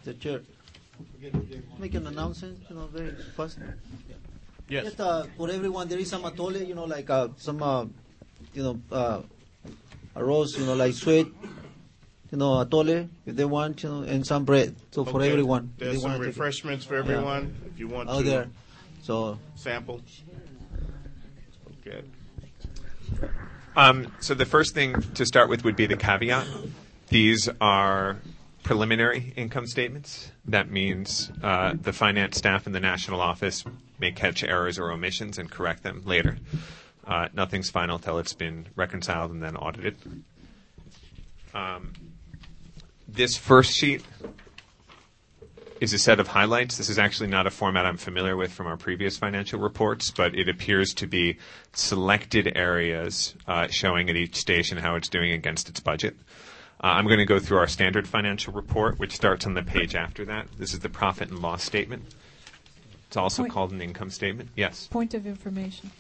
Mr. Chair. Make an announcement, very fast. Yes. Just, for everyone, there is some atole, like some, a rose, like sweet, atole, if they want, and some bread. So for everyone. There's some refreshments for everyone, if you want to there. So sample. Okay. So the first thing to start with would be the caveat. These are preliminary income statements. That means the finance staff in the national office may catch errors or omissions and correct them later. Nothing's final till it's been reconciled and then audited. This first sheet is a set of highlights. This is actually not a format I'm familiar with from our previous financial reports, but it appears to be selected areas showing at each station how it's doing against its budget. I'm going to go through our standard financial report, which starts on the page after that. This is the profit and loss statement. It's also called an income statement. Yes? Point of information.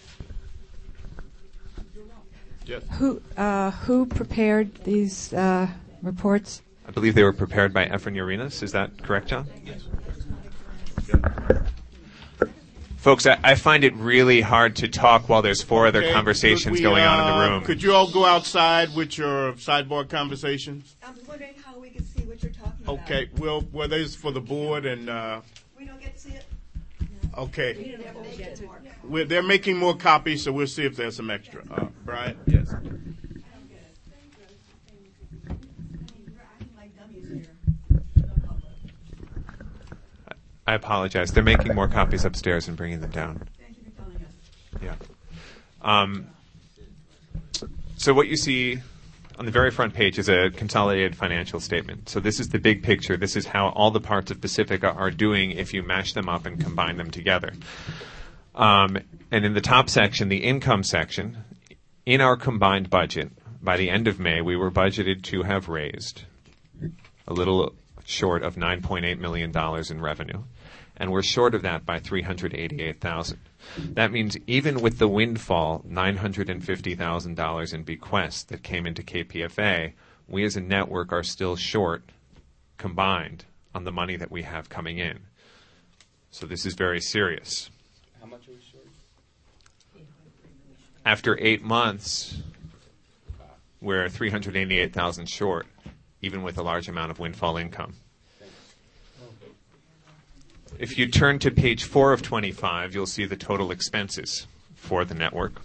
Yes. Who prepared these reports? I believe they were prepared by Efren Urinas. Is that correct, John? Yes. Folks, I find it really hard to talk while there's four other conversations going on in the room. Could you all go outside with your sideboard conversations? I'm wondering how we can see what you're talking about. Okay, well, there's for the board and... we don't get to see it? Okay. They're making more copies, so we'll see if there's some extra. Brian? Yes. I apologize. They're making more copies upstairs and bringing them down. Thank you for telling us. Yeah. So what you see on the very front page is a consolidated financial statement. So this is the big picture. This is how all the parts of Pacifica are doing if you mash them up and combine them together. And in the top section, the income section, in our combined budget, by the end of May, we were budgeted to have raised a little short of $9.8 million in revenue. And we're short of that by $388,000. That means even with the windfall, $950,000 in bequests that came into KPFA, we as a network are still short, combined, on the money that we have coming in. So this is very serious. How much are we short? After 8 months, we're $388,000 short, even with a large amount of windfall income. If you turn to page 4 of 25, you'll see the total expenses for the network.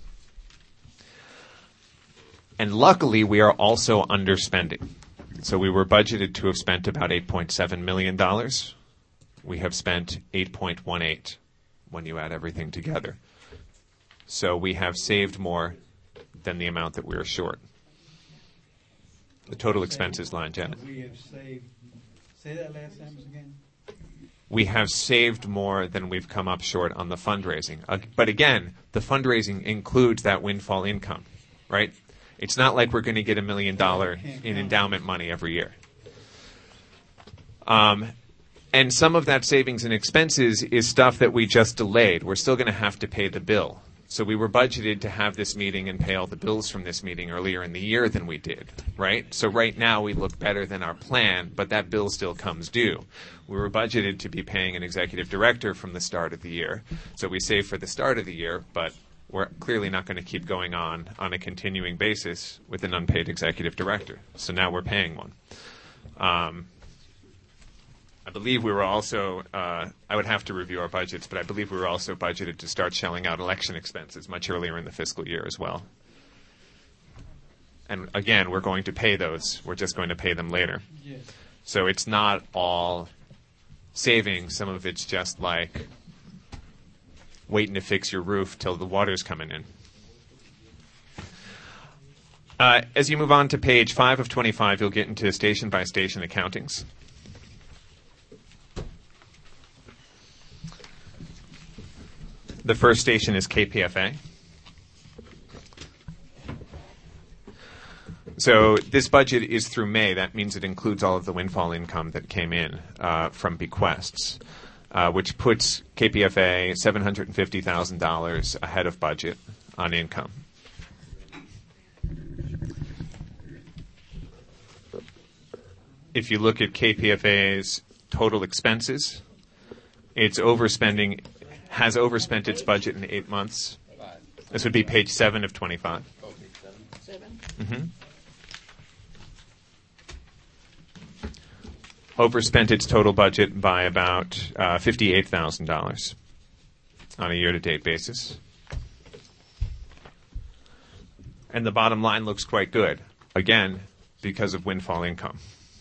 And luckily, we are also underspending. So we were budgeted to have spent about $8.7 million. We have spent 8.18 when you add everything together. So we have saved more than the amount that we are short. The total expenses line, Janet. We have saved. Say that last sentence again. We have saved more than we've come up short on the fundraising. But again, the fundraising includes that windfall income, right? It's not like we're going to get $1 million in endowment money every year. And some of that savings and expenses is stuff that we just delayed. We're still going to have to pay the bill. So we were budgeted to have this meeting and pay all the bills from this meeting earlier in the year than we did, right? So right now we look better than our plan, but that bill still comes due. We were budgeted to be paying an executive director from the start of the year. So we saved for the start of the year, but we're clearly not going to keep going on a continuing basis with an unpaid executive director. So now we're paying one. I believe we were also, I would have to review our budgets, but I believe we were also budgeted to start shelling out election expenses much earlier in the fiscal year as well. And again, we're going to pay those. We're just going to pay them later. Yes. So it's not all savings. Some of it's just like waiting to fix your roof till the water's coming in. As you move on to page 5 of 25, you'll get into station-by-station accountings. The first station is KPFA. So this budget is through May. That means it includes all of the windfall income that came in from bequests, which puts KPFA $750,000 ahead of budget on income. If you look at KPFA's total expenses. It's overspending, has overspent its budget in 8 months. This would be page 7 of 25. Mm-hmm. Overspent its total budget by about $58,000 on a year-to-date basis. And the bottom line looks quite good, again, because of windfall income.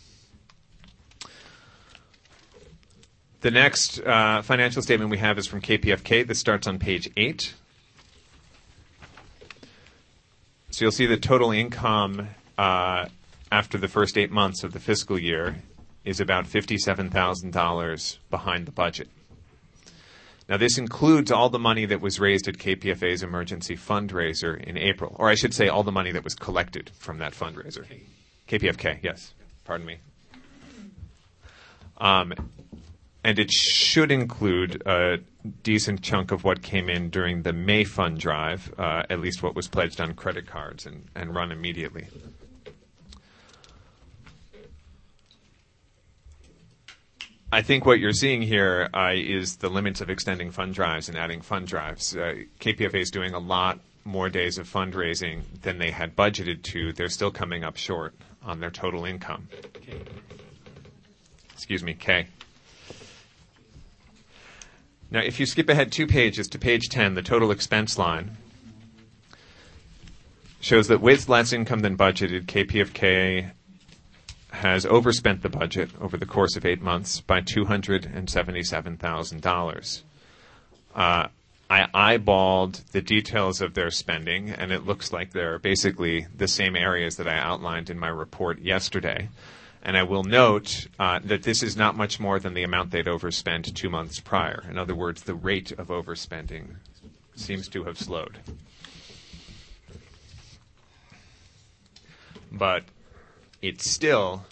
The next financial statement we have is from KPFK. This starts on page 8. So you'll see the total income after the first 8 months of the fiscal year is about $57,000 behind the budget. Now, this includes all the money that was raised at KPFA's emergency fundraiser in April, or I should say all the money that was collected from that fundraiser. KPFK, yes. Pardon me. And it should include a decent chunk of what came in during the May fund drive, at least what was pledged on credit cards and run immediately. I think what you're seeing here is the limits of extending fund drives and adding fund drives. KPFA is doing a lot more days of fundraising than they had budgeted to. They're still coming up short on their total income. Excuse me, K. Now, if you skip ahead 2 pages to page 10, the total expense line shows that with less income than budgeted, KPFK has overspent the budget over the course of 8 months by $277,000. I eyeballed the details of their spending, and it looks like they're basically the same areas that I outlined in my report yesterday. And I will note that this is not much more than the amount they'd overspent 2 months prior. In other words, the rate of overspending seems to have slowed. But it's still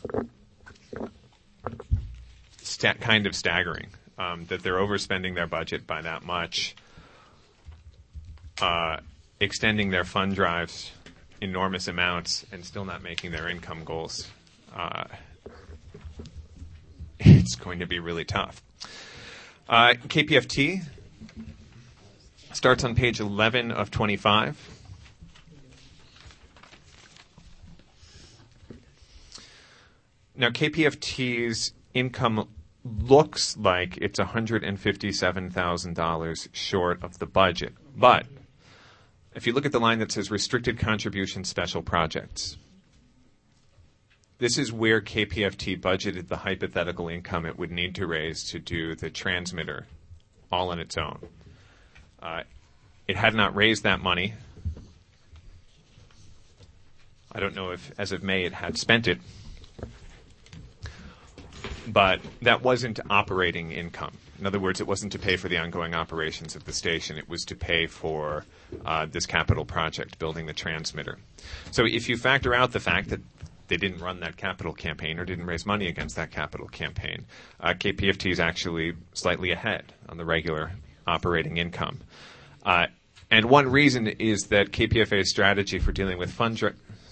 kind of staggering that they're overspending their budget by that much, extending their fund drives enormous amounts, and still not making their income goals. It's going to be really tough. KPFT starts on page 11 of 25. Now, KPFT's income looks like it's $157,000 short of the budget. But if you look at the line that says restricted contribution special projects, this is where KPFT budgeted the hypothetical income it would need to raise to do the transmitter all on its own. It had not raised that money. I don't know if, as of May, it had spent it. But that wasn't operating income. In other words, it wasn't to pay for the ongoing operations of the station. It was to pay for this capital project, building the transmitter. So if you factor out the fact that they didn't run that capital campaign or didn't raise money against that capital campaign, KPFT is actually slightly ahead on the regular operating income. And one reason is that KPFT's strategy for dealing with fund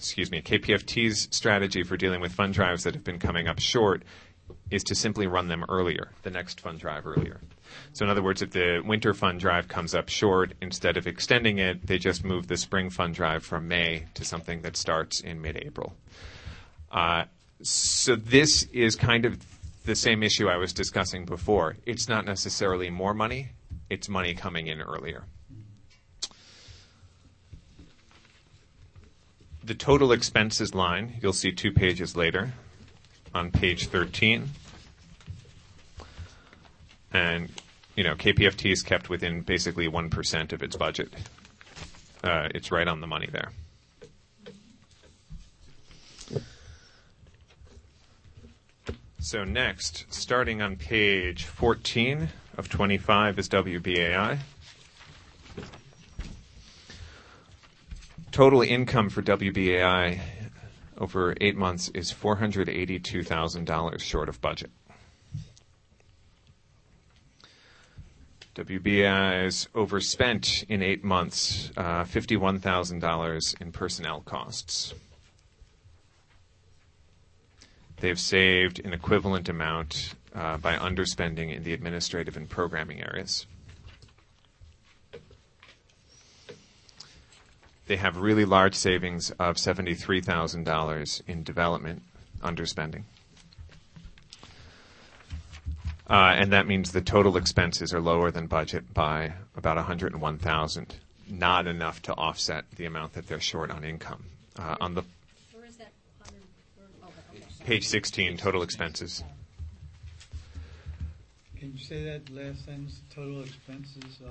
drives that have been coming up short is to simply run them earlier, the next fund drive earlier. So in other words, if the winter fund drive comes up short, instead of extending it, they just move the spring fund drive from May to something that starts in mid-April. So this is kind of the same issue I was discussing before. It's not necessarily more money, it's money coming in earlier. The total expenses line, you'll see 2 pages later, on page 13. And, KPFT is kept within basically 1% of its budget. It's right on the money there. So next, starting on page 14 of 25 is WBAI. Total income for WBAI over 8 months is $482,000 short of budget. WBAI has overspent in 8 months $51,000 in personnel costs. They've saved an equivalent amount by underspending in the administrative and programming areas. They have really large savings of $73,000 in development underspending. And that means the total expenses are lower than budget by about $101,000, not enough to offset the amount that they're short on income. On the Where is that? page 16, total expenses. Can you say that last sentence? Total expenses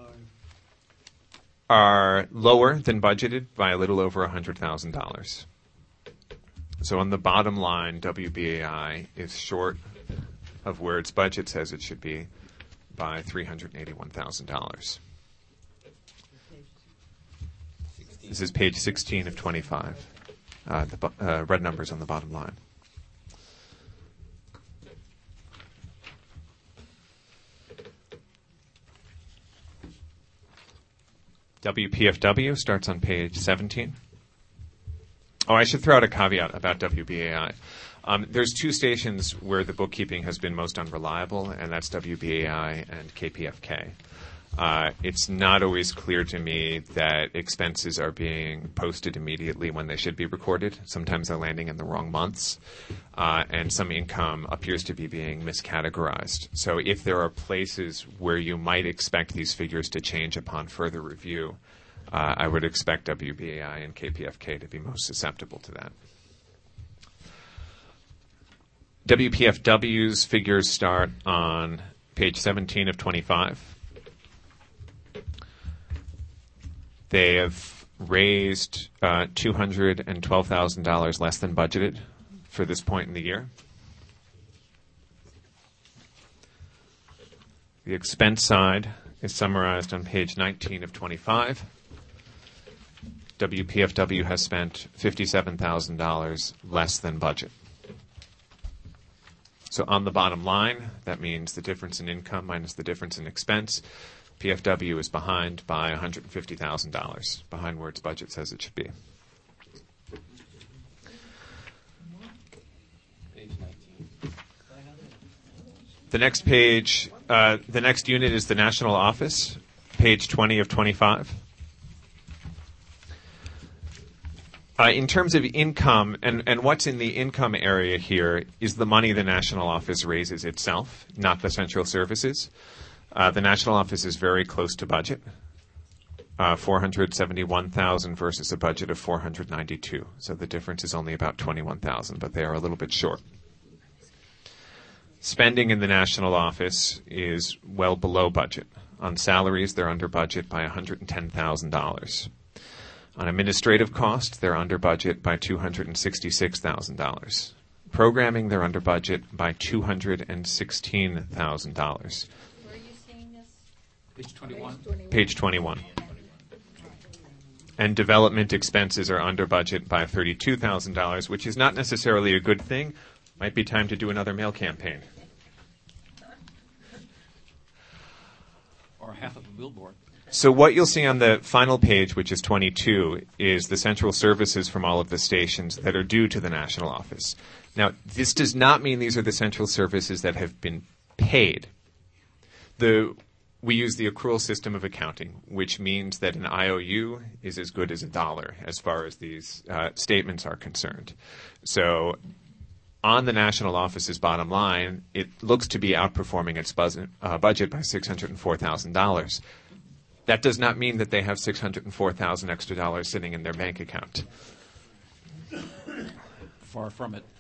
Are lower than budgeted by a little over $100,000. So on the bottom line, WBAI is short of where its budget says it should be by $381,000. This is page 16 of 25. The red numbers on the bottom line. WPFW starts on page 17. Oh, I should throw out a caveat about WBAI. There's two stations where the bookkeeping has been most unreliable, and that's WBAI and KPFK. It's not always clear to me that expenses are being posted immediately when they should be recorded. Sometimes they're landing in the wrong months, and some income appears to be being miscategorized. So if there are places where you might expect these figures to change upon further review, I would expect WBAI and KPFK to be most susceptible to that. WPFW's figures start on page 17 of 25. They have raised $212,000 less than budgeted for this point in the year. The expense side is summarized on page 19 of 25. WPFW has spent $57,000 less than budget. So on the bottom line, that means the difference in income minus the difference in expense. PFW is behind by $150,000, behind where its budget says it should be. The next page, the next unit is the national office, page 20 of 25. In terms of income, and what's in the income area here is the money the national office raises itself, not the central services. The national office is very close to budget, $471,000 versus a budget of $492. So the difference is only about $21,000, but they are a little bit short. Spending in the national office is well below budget. On salaries, they're under budget by $110,000. On administrative cost, they're under budget by $266,000. Programming, they're under budget by $216,000. Where are you seeing this? Page 21. Page 21. And development expenses are under budget by $32,000, which is not necessarily a good thing. Might be time to do another mail campaign. Or half of a billboard. So what you'll see on the final page, which is 22, is the central services from all of the stations that are due to the national office. Now, this does not mean these are the central services that have been paid. We use the accrual system of accounting, which means that an IOU is as good as a dollar as far as these statements are concerned. So on the national office's bottom line, it looks to be outperforming its budget by $604,000. That does not mean that they have $604,000 extra dollars sitting in their bank account. Far from it.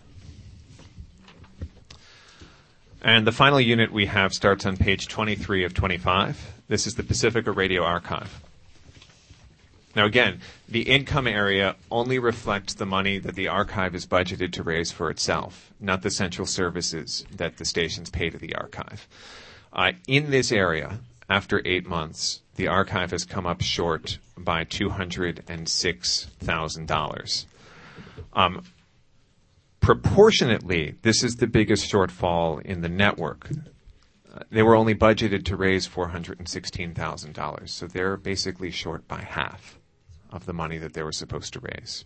And the final unit we have starts on page 23 of 25. This is the Pacifica Radio Archive. Now again, the income area only reflects the money that the archive is budgeted to raise for itself, not the central services that the stations pay to the archive. In this area, after 8 months, the archive has come up short by $206,000. Proportionately, this is the biggest shortfall in the network. They were only budgeted to raise $416,000, so they're basically short by half of the money that they were supposed to raise.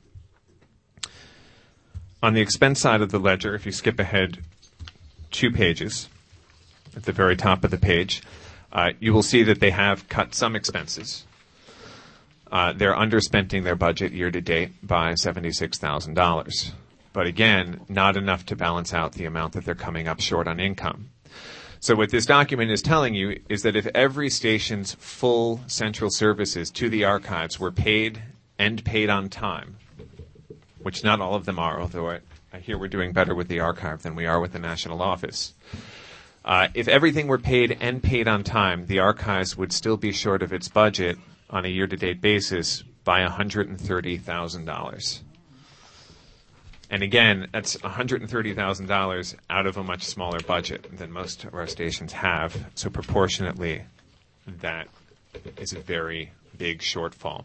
On the expense side of the ledger, if you skip ahead 2 pages, at the very top of the page, you will see that they have cut some expenses. They're underspending their budget year to date by $76,000. But again, not enough to balance out the amount that they're coming up short on income. So what this document is telling you is that if every station's full central services to the archives were paid and paid on time, which not all of them are, although I hear we're doing better with the archive than we are with the national office. If everything were paid and paid on time, the archives would still be short of its budget on a year-to-date basis by $130,000. And again, that's $130,000 out of a much smaller budget than most of our stations have. So proportionately, that is a very big shortfall.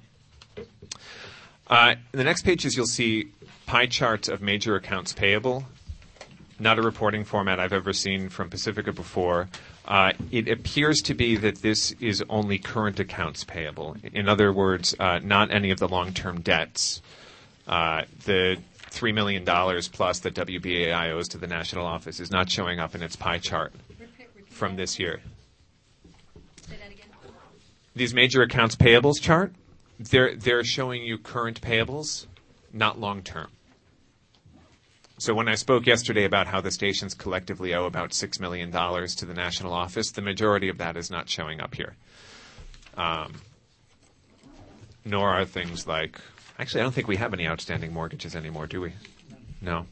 In the next pages, you'll see pie charts of major accounts payable. Not a reporting format I've ever seen from Pacifica before. It appears to be that this is only current accounts payable. In other words, not any of the long-term debts. The $3 million plus that WBAI owes to the national office is not showing up in its pie chart from this year. Say that again. These major accounts payables chart, they're showing you current payables, not long-term. So when I spoke yesterday about how the stations collectively owe about $6 million to the national office, the majority of that is not showing up here. Nor are things like, actually, I don't think we have any outstanding mortgages anymore, do we? No.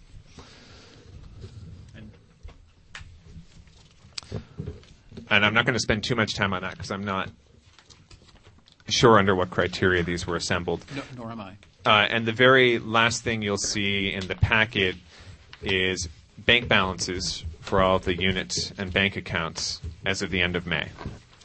And I'm not going to spend too much time on that because I'm not sure under what criteria these were assembled. No, nor am I. And the very last thing you'll see in the packet is bank balances for all of the units and bank accounts as of the end of May.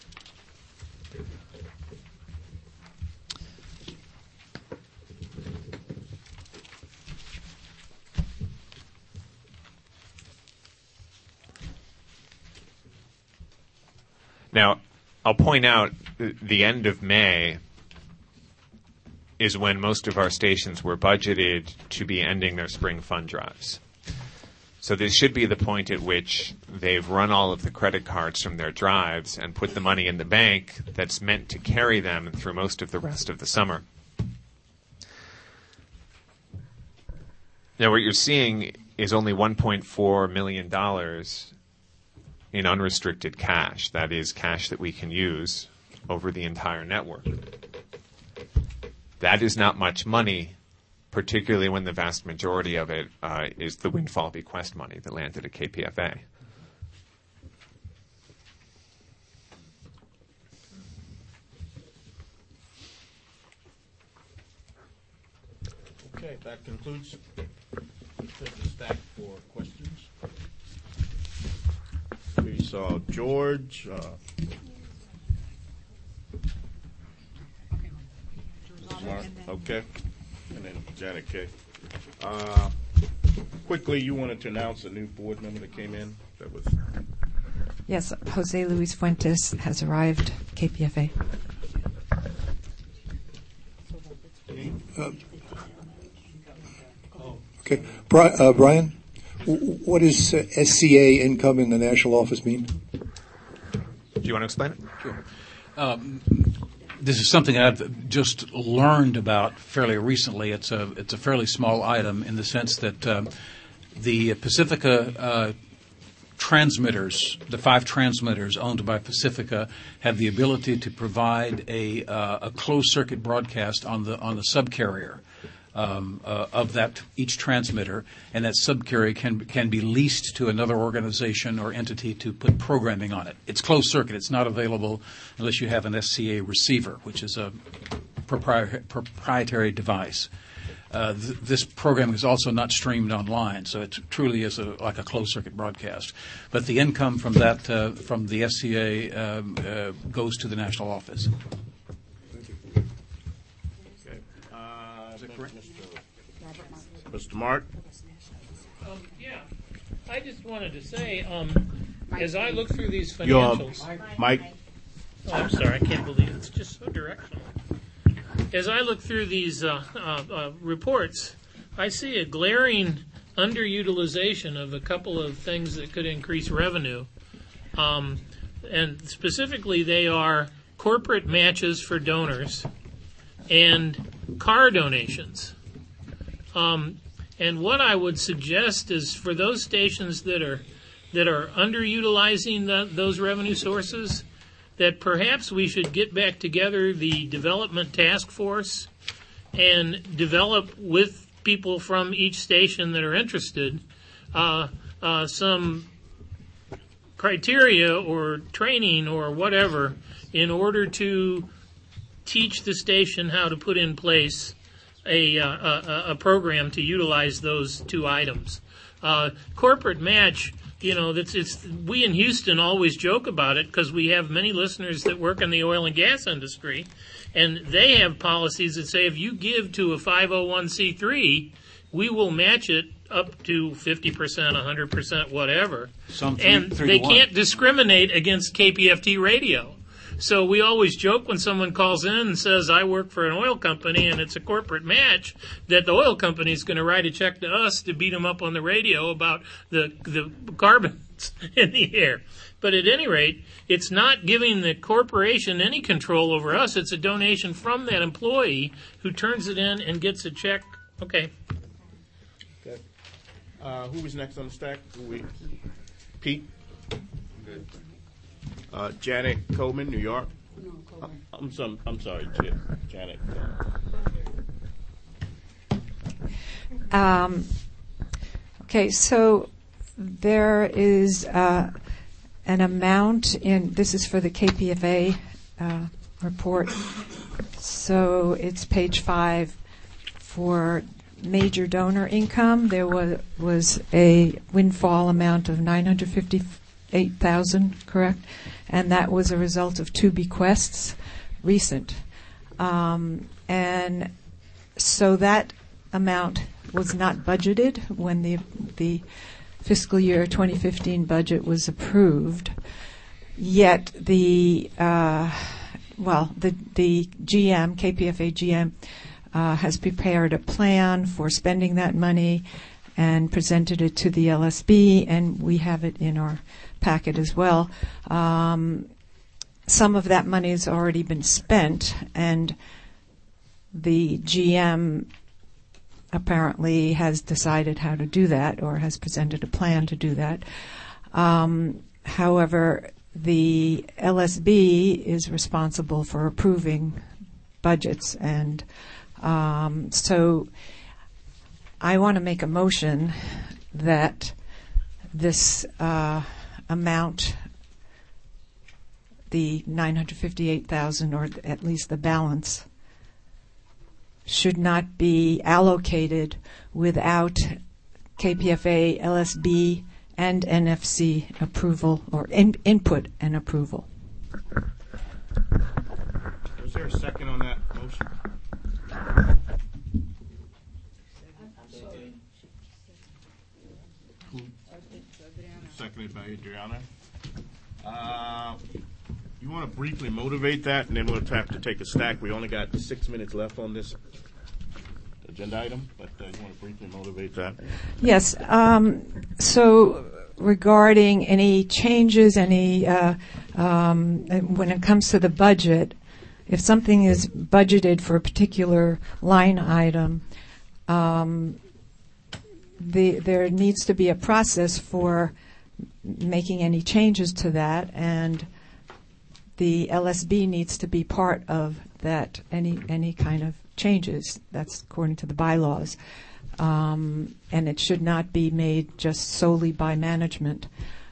Now, I'll point out the end of May is when most of our stations were budgeted to be ending their spring fund drives. So this should be the point at which they've run all of the credit cards from their drives and put the money in the bank that's meant to carry them through most of the rest of the summer. Now what you're seeing is only $1.4 million in unrestricted cash. That is cash that we can use over the entire network. That is not much money, particularly when the vast majority of it is the windfall bequest money that landed at KPFA. Okay, that concludes the stack for questions. We saw George. Mark, okay, and then Janet K. Quickly, you wanted to announce a new board member that came in. That was Yes, Jose Luis Fuentes has arrived, KPFA. Okay, Brian, what does SCA income in the national office mean? Do you want to explain it? Sure. This is something I've just learned about fairly recently. It's a fairly small item in the sense that the Pacifica transmitters, the 5 transmitters owned by Pacifica, have the ability to provide a closed circuit broadcast on the subcarrier of that each transmitter, and that subcarrier can be leased to another organization or entity to put programming on it. It's closed circuit. It's not available unless you have an SCA receiver, which is a proprietary device. This program is also not streamed online, so it truly is like a closed circuit broadcast. But the income from that from the SCA goes to the national office. Mr. Mark? Yeah, I just wanted to say, as I look through these Your financials... Mike? Oh, I'm sorry, I can't believe it's just so directional. As I look through these reports, I see a glaring underutilization of a couple of things that could increase revenue. And specifically they are corporate matches for donors and car donations. And what I would suggest is for those stations that are underutilizing those revenue sources, that perhaps we should get back together the development task force and develop with people from each station that are interested some criteria or training or whatever in order to teach the station how to put in place a program to utilize those two items. Corporate match, we in Houston always joke about it because we have many listeners that work in the oil and gas industry, and they have policies that say if you give to a 501c3, we will match it up to 50%, 100%, whatever. And they can't discriminate against KPFT radio. So we always joke when someone calls in and says, I work for an oil company and it's a corporate match, that the oil company is going to write a check to us to beat them up on the radio about the carbons in the air. But at any rate, it's not giving the corporation any control over us. It's a donation from that employee who turns it in and gets a check. Okay. Who was next on the stack? Pete? Good. Janet Coleman, New York. No, Coleman. I'm sorry, Janet. Okay, so there is an amount in, this is for the KPFA report, so it's page 5 for major donor income. There was a windfall amount of $958,000, correct? And that was a result of 2 bequests, recent. And so that amount was not budgeted when the fiscal year 2015 budget was approved. Yet the GM, KPFA GM, has prepared a plan for spending that money and presented it to the LSB, and we have it in our packet as well. Some of that money has already been spent, and the GM apparently has decided how to do that or has presented a plan to do that. However, the LSB is responsible for approving budgets, and so I want to make a motion that this amount, the $958,000, or at least the balance, should not be allocated without KPFA, LSB, and NFC approval, or input and approval. Was there a second on that motion? Seconded by Adriana. You want to briefly motivate that, and then we'll have to take a stack. We only got 6 minutes left on this agenda item, but you want to briefly motivate that? Yes. So regarding any changes, when it comes to the budget, if something is budgeted for a particular line item, there needs to be a process for making any changes to that, and the LSB needs to be part of that, any kind of changes. That's according to the bylaws. And it should not be made just solely by management.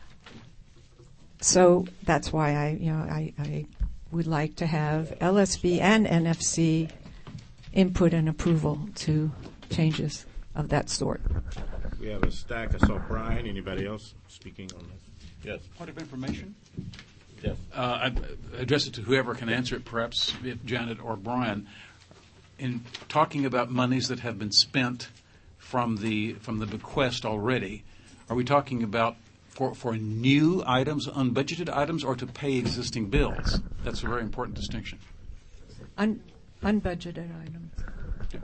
So that's why I would like to have LSB and NFC input and approval to changes of that sort. We have a stack. I saw Brian. Anybody else speaking on this? Yes. Point of information? Yes. I address it to whoever can answer it, perhaps if Janet or Brian. In talking about monies that have been spent from the bequest already, are we talking about for new items, unbudgeted items, or to pay existing bills? That's a very important distinction. Unbudgeted items. Yes,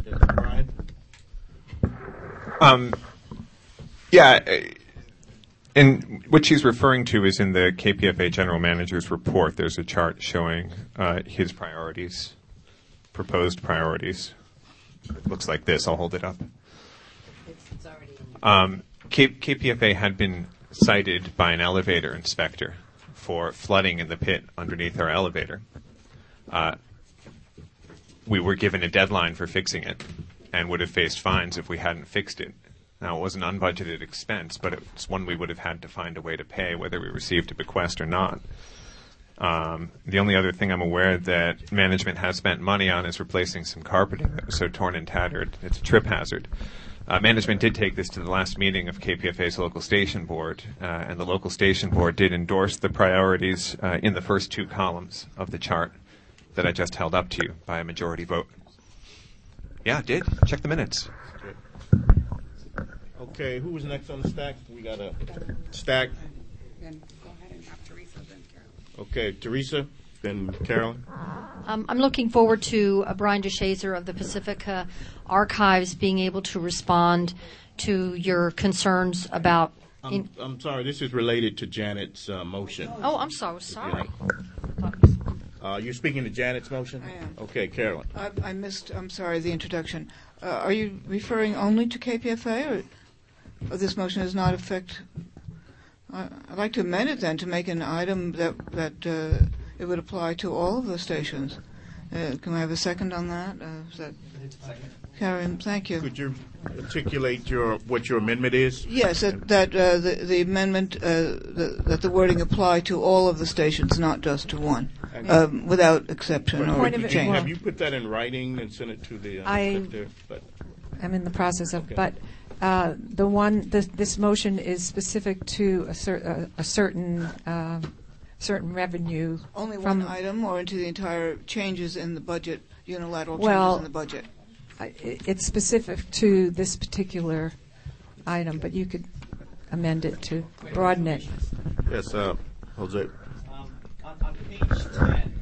Brian? And what she's referring to is in the KPFA General Manager's report. There's a chart showing his priorities, proposed priorities. It looks like this. I'll hold it up. It's already in KPFA had been cited by an elevator inspector for flooding in the pit underneath our elevator. We were given a deadline for fixing it and would have faced fines if we hadn't fixed it. Now, it was an unbudgeted expense, but it's one we would have had to find a way to pay, whether we received a bequest or not. The only other thing I'm aware that management has spent money on is replacing some carpeting that was so torn and tattered. It's a trip hazard. Management did take this to the last meeting of KPFA's local station board, and the local station board did endorse the priorities in the first two columns of the chart that I just held up to you by a majority vote. Yeah, it did. Check the minutes. Okay, who was next on the stack? We got a stack. Then go ahead and have Teresa, then Carolyn. Okay, Teresa, then Carolyn. I'm looking forward to Brian DeShazer of the Pacifica Archives being able to respond to your concerns about. I'm sorry, this is related to Janet's motion. Oh, I'm so sorry. You're speaking to Janet's motion? I am. Okay, Carolyn. I missed, I'm sorry, the introduction. Are you referring only to KPFA, or this motion does not affect? I'd like to amend it then to make an item that it would apply to all of the stations. Can I have a second on that? Is that Karen? Thank you. Could you articulate what your amendment is? Yes, that the amendment that the wording apply to all of the stations, not just to one, without exception or change. Have you put that in writing and sent it to the secretary? I'm in the process of, but this motion is specific to a certain revenue. Only one item, or into the entire changes in the budget, unilateral changes in the budget? It's specific to this particular item, but you could amend it to broaden it. Yes, Jose. On page 10,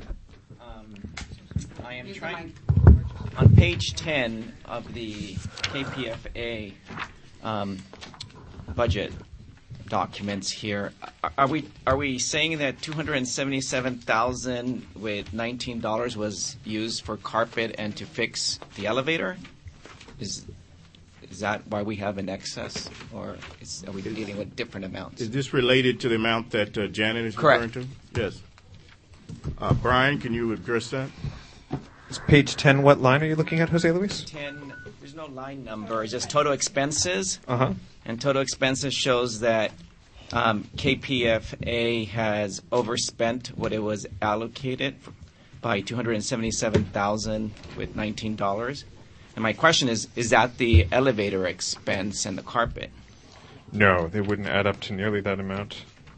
I am trying. On page 10 of the KPFA budget documents here, are we saying that $277,000 with $19 was used for carpet and to fix the elevator? Is that why we have an excess, or are we dealing with different amounts? Is this related to the amount that Janet is referring to? Yes. Brian, can you address that? Is page 10, what line are you looking at, Jose Luis? 10, there's no line number. It's just total expenses. Uh-huh. And total expenses shows that KPFA has overspent what it was allocated by $277,000 with $19. And my question is that the elevator expense and the carpet? No, they wouldn't add up to nearly that amount.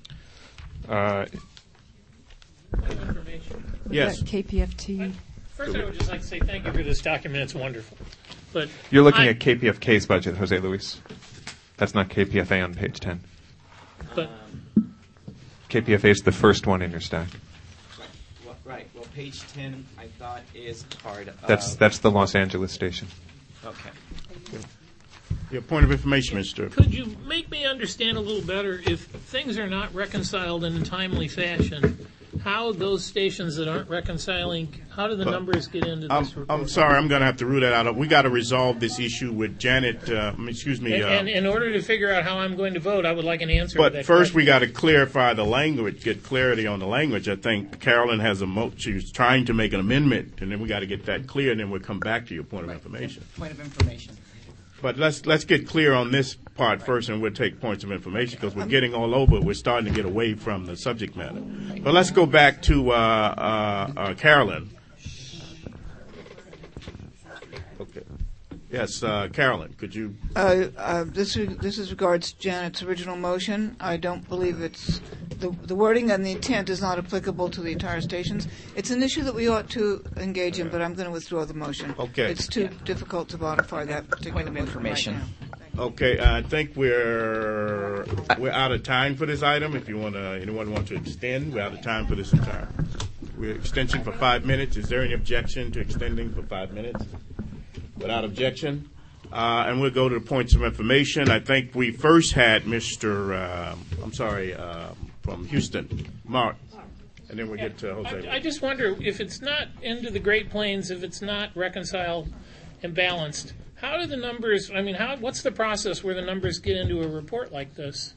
Yes. KPFT. First, I would just like to say thank you for this document. It's wonderful. But you're looking at KPFK's budget, Jose Luis. That's not KPFA on page 10. But KPFA is the first one in your stack. Right. Well, page 10, I thought, is part of... That's the Los Angeles station. Okay. Your point of information, Mr. Could you make me understand a little better, if things are not reconciled in a timely fashion, how those stations that aren't reconciling, how do the numbers get into this report? I'm sorry, I'm going to have to rule that out. We got to resolve this issue with Janet. Excuse me. And in order to figure out how I'm going to vote, I would like an answer to that question. But first, we got to clarify the language, get clarity on the language. I think Carolyn has she's trying to make an amendment, and then we got to get that clear, and then we'll come back to your point of information. Point of information. But let's get clear on this part first, and we'll take points of information because we're getting all over. We're starting to get away from the subject matter. But let's go back to Carolyn. Okay. Yes, Carolyn, could you? This is regards Janet's original motion. I don't believe it's the wording and the intent is not applicable to the entire stations. It's an issue that we ought to engage in, but I'm going to withdraw the motion. Okay. It's too difficult to modify that particular point of information. Right now. Okay, I think we're out of time for this item. If anyone wants to extend, we're out of time for this entire. We're extension for 5 minutes. Is there any objection to extending for 5 minutes? Without objection, And we'll go to the points of information. I think we first had from Houston, Mark. And then we'll get to Jose. I just wonder if it's not into the Great Plains, if it's not reconciled and balanced, how do the numbers, what's the process where the numbers get into a report like this?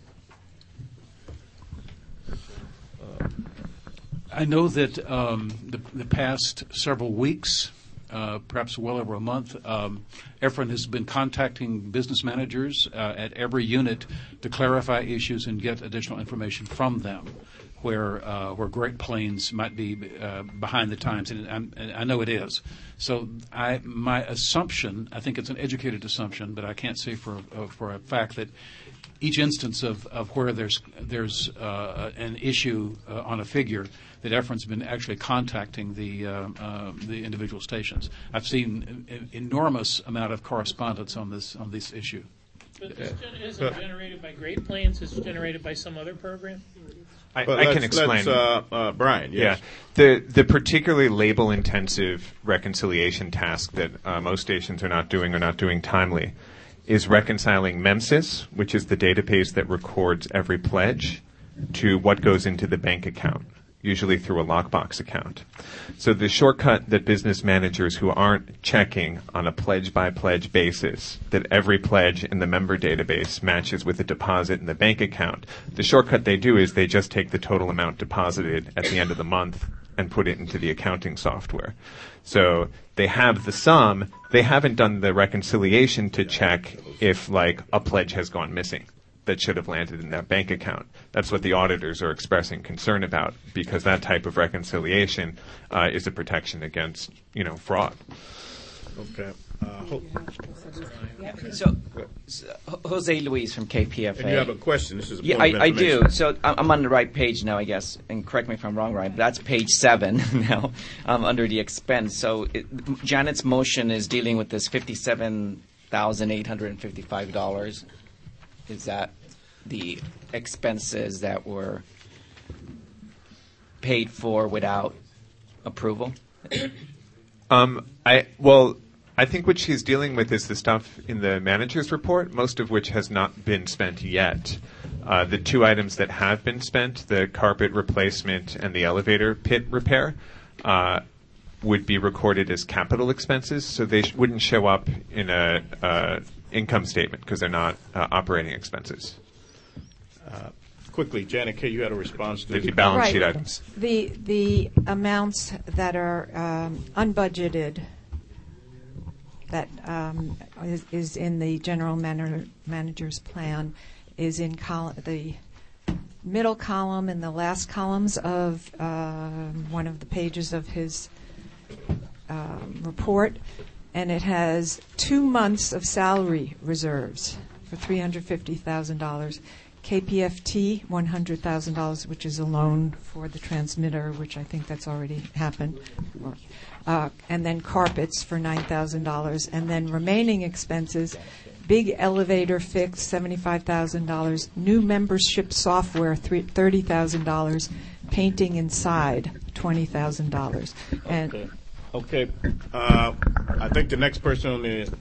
I know that the past several weeks, perhaps well over a month, Efren has been contacting business managers at every unit to clarify issues and get additional information from them where Great Plains might be behind the times, and I know it is. So my assumption, I think it's an educated assumption, but I can't say for a fact that each instance of where there's an issue on a figure, that Efren's been actually contacting the individual stations. I've seen an enormous amount of correspondence on this issue. But this isn't generated by Great Plains. It's generated by some other program. I can explain. Brian, yes. Yeah. The particularly label-intensive reconciliation task that most stations are not doing timely is reconciling MEMSIS, which is the database that records every pledge, to what goes into the bank account, usually through a lockbox account. So the shortcut that business managers who aren't checking on a pledge-by-pledge basis that every pledge in the member database matches with a deposit in the bank account, the shortcut they do is they just take the total amount deposited at the end of the month and put it into the accounting software. So they have the sum. They haven't done the reconciliation to check if, like, a pledge has gone missing that should have landed in that bank account. That's what the auditors are expressing concern about, because that type of reconciliation is a protection against, fraud. Okay. So, Jose Luis from KPFA. And you have a question. This is a point of information. I do. So I'm on the right page now, I guess, and correct me if I'm wrong, Ryan, but that's page 7 now under the expense. So Janet's motion is dealing with this $57,855. Is that the expenses that were paid for without approval? I think what she's dealing with is the stuff in the manager's report, most of which has not been spent yet. The two items that have been spent, the carpet replacement and the elevator pit repair, would be recorded as capital expenses, so they wouldn't show up in a income statement because they're not operating expenses. Quickly, Janet K., you had a response to the balance sheet items. The amounts that are unbudgeted, that is in the general manager's plan, is in the middle column and the last columns of one of the pages of his report, and it has 2 months of salary reserves for $350,000. KPFT, $100,000, which is a loan for the transmitter, which I think that's already happened. And then carpets for $9,000. And then remaining expenses, big elevator fix, $75,000. New membership software, $30,000. Painting inside, $20,000. And Okay. I think the next person on the...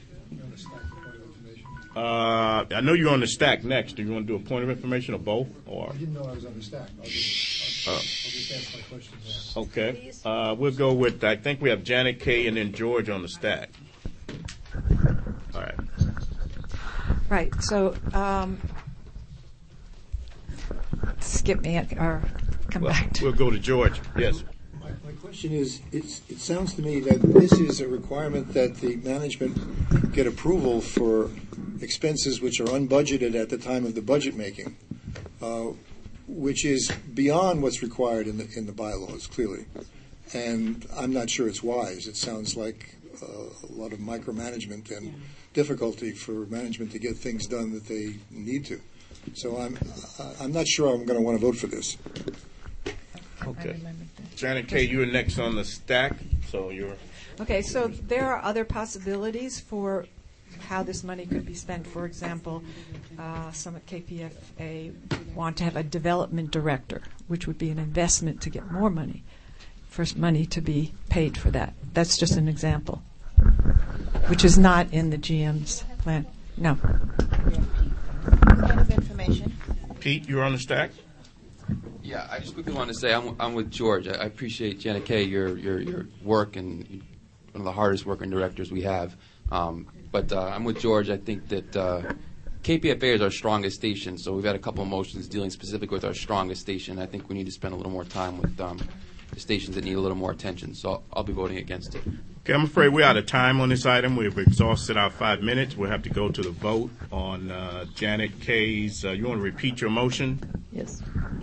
I know you're on the stack next. Do you want to do a point of information or both? Or? I didn't know I was on the stack. I'll just ask my questions now. Okay. We'll go with, I think we have Janet K. and then George on the stack. All right. Right. So skip me or come back to... We'll go to George. Yes. My question is, it sounds to me that this is a requirement that the management get approval for expenses which are unbudgeted at the time of the budget making, which is beyond what's required in the bylaws, clearly. And I'm not sure it's wise. It sounds like a lot of micromanagement and difficulty for management to get things done that they need to. So I'm not sure I'm going to want to vote for this. Okay. Janet K., you're next on the stack, so you're... Okay, so there are other possibilities for how this money could be spent. For example, some at KPFA want to have a development director, which would be an investment to get more money, first money to be paid for that. That's just an example, which is not in the GM's plan. No. Kind of information. Pete, you're on the stack. Yeah, I just quickly want to say I'm with George. I appreciate, Janet Kay, your work, and one of the hardest working directors we have. But I'm with George. I think that KPFA is our strongest station, so we've had a couple of motions dealing specifically with our strongest station. I think we need to spend a little more time with the stations that need a little more attention, so I'll be voting against it. Okay, I'm afraid we're out of time on this item. We've exhausted our 5 minutes. We'll have to go to the vote on Janet Kay's. You want to repeat your motion? Yes.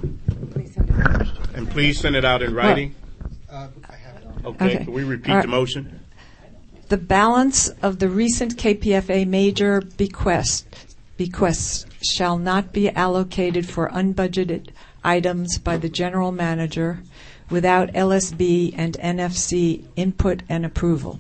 And please send it out in writing. I have it. Okay, can we repeat the motion? The balance of the recent KPFA major bequests shall not be allocated for unbudgeted items by the general manager without LSB and NFC input and approval.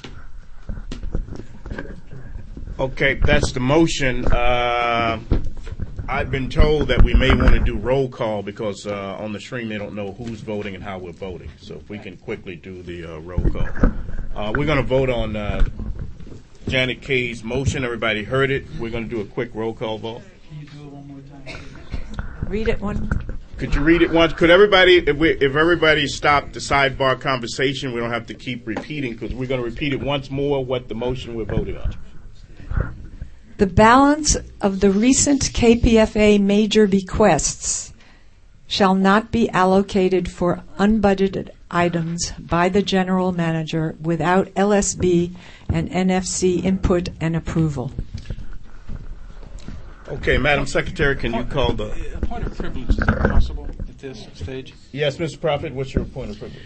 Okay, that's the motion. I've been told that we may want to do roll call because on the stream they don't know who's voting and how we're voting. So if we can quickly do the roll call. We're going to vote on Janet Kay's motion. Everybody heard it. We're going to do a quick roll call vote. Can you do it one more time? Read it one. Could you read it once? Could everybody, if everybody stopped the sidebar conversation, we don't have to keep repeating because we're going to repeat it once more what the motion we're voting on. The balance of the recent KPFA major bequests shall not be allocated for unbudgeted items by the general manager without LSB and NFC input and approval. Okay, Madam Secretary, can you call the... A point of privilege, is that possible at this stage? Yes, Mr. Prophet, what's your point of privilege?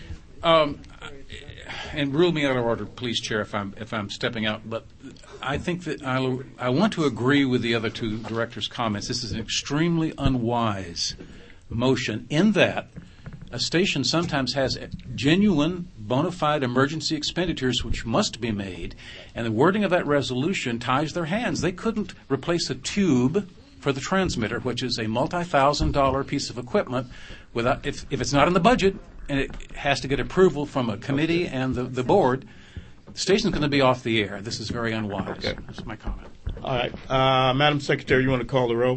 And rule me out of order, please, Chair, if I'm stepping out. But I think that I want to agree with the other two directors' comments. This is an extremely unwise motion in that a station sometimes has genuine, bona fide emergency expenditures which must be made, and the wording of that resolution ties their hands. They couldn't replace a tube for the transmitter, which is a multi-$1,000 piece of equipment, without if it's not in the budget and it has to get approval from a committee and the board, the station's going to be off the air. This is very unwise. Okay. That's my comment. All right. Madam Secretary, you want to call the roll?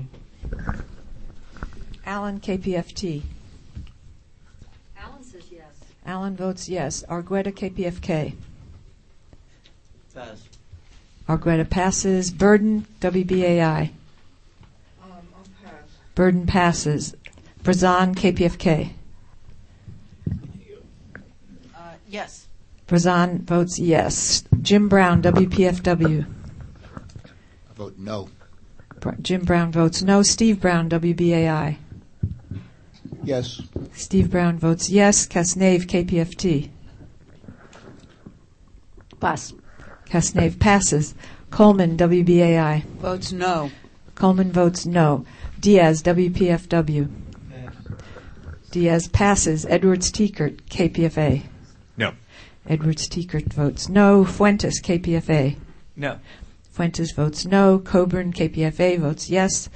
Allen, KPFT. Alan says yes. Allen votes yes. Argueta, KPFK. Pass. Argueta passes. Burden, WBAI. I'll pass. Burden passes. Brazan, KPFK. Yes. Brazan votes yes. Jim Brown, WPFW. I vote no. Jim Brown votes no. Steve Brown, WBAI. Yes. Steve Brown votes yes. Casnave, KPFT. Pass. Casnave passes. Coleman, WBAI. Votes no. Coleman votes no. Diaz, WPFW. Diaz passes. Edwards Tiekert, KPFA. No. Edwards Tiekert votes no. Fuentes, KPFA. No. Fuentes votes no. Coburn, KPFA votes yes.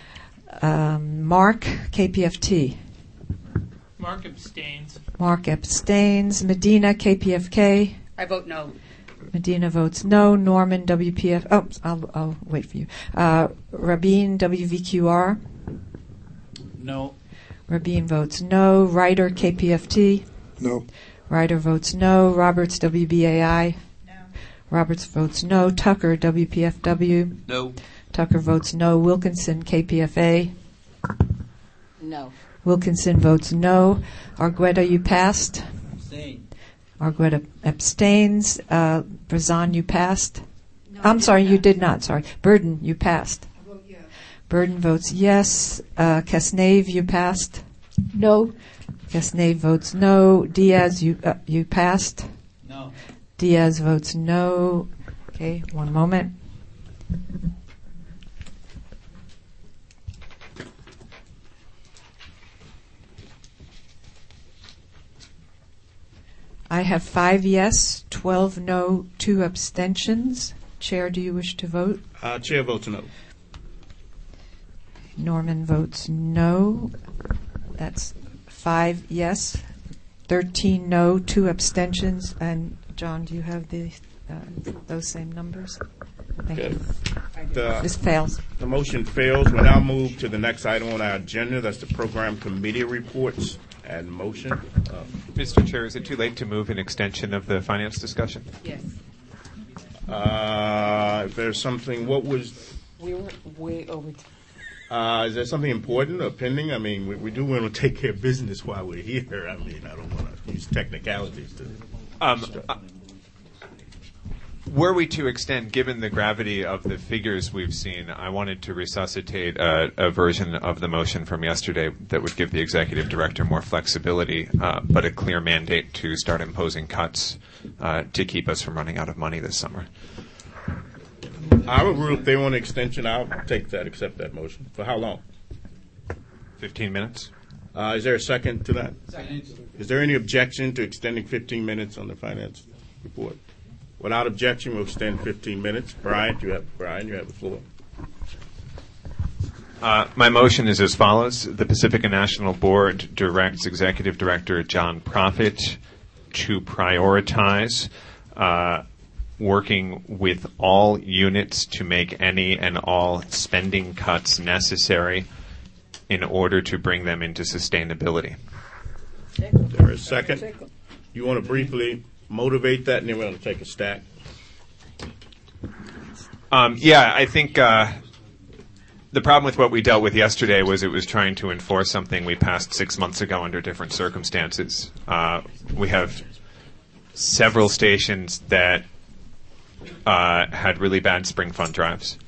Mark, KPFT. Mark abstains. Mark abstains. Medina, KPFK. I vote no. Medina votes no. Norman, WPF. Oh, I'll wait for you. Rabin, WVQR. No. Rabin votes no. Ryder, KPFT. No. Ryder votes no. Roberts, WBAI. No. Roberts votes no. Tucker, WPFW. No. Tucker votes no. Wilkinson, KPFA. No. Wilkinson votes no. Argueta, you passed. Abstain. Argueta abstains. Brazan, you passed. No, I'm sorry, you did not. Sorry. Burden, you passed. I vote yes. Burden votes yes. Casnave, you passed. No. Casnave votes no. Diaz, you passed. No. Diaz votes no. Okay, one moment. I have 5 yes, 12 no, 2 abstentions. Chair, do you wish to vote? Chair votes no. Norman votes no. That's 5 yes, 13 no, 2 abstentions. And John, do you have those same numbers? Thank Okay. you. This The, fails. the motion fails. We'll now move to the next item on our agenda. That's the program committee reports and motion. Mr. Chair, is it too late to move an extension of the finance discussion? Yes. If there's something, what was, We were way over. is there something important or pending? I mean, we do want to take care of business while we're here. I mean, I don't want to use technicalities to. Were we to extend, given the gravity of the figures we've seen, I wanted to resuscitate a version of the motion from yesterday that would give the executive director more flexibility, but a clear mandate to start imposing cuts to keep us from running out of money this summer. I would rule if they want an extension, I'll accept that motion. For how long? 15 minutes. Is there a second to that? Second. Is there any objection to extending 15 minutes on the finance report? Without objection, we'll extend 15 minutes. Brian, you have the floor. My motion is as follows. The Pacifica National Board directs Executive Director John Proffitt to prioritize working with all units to make any and all spending cuts necessary in order to bring them into sustainability. There is a second. You want to briefly motivate that, and then we're going to take a stack. I think the problem with what we dealt with yesterday was it was trying to enforce something we passed 6 months ago under different circumstances. We have several stations that had really bad spring fund drives.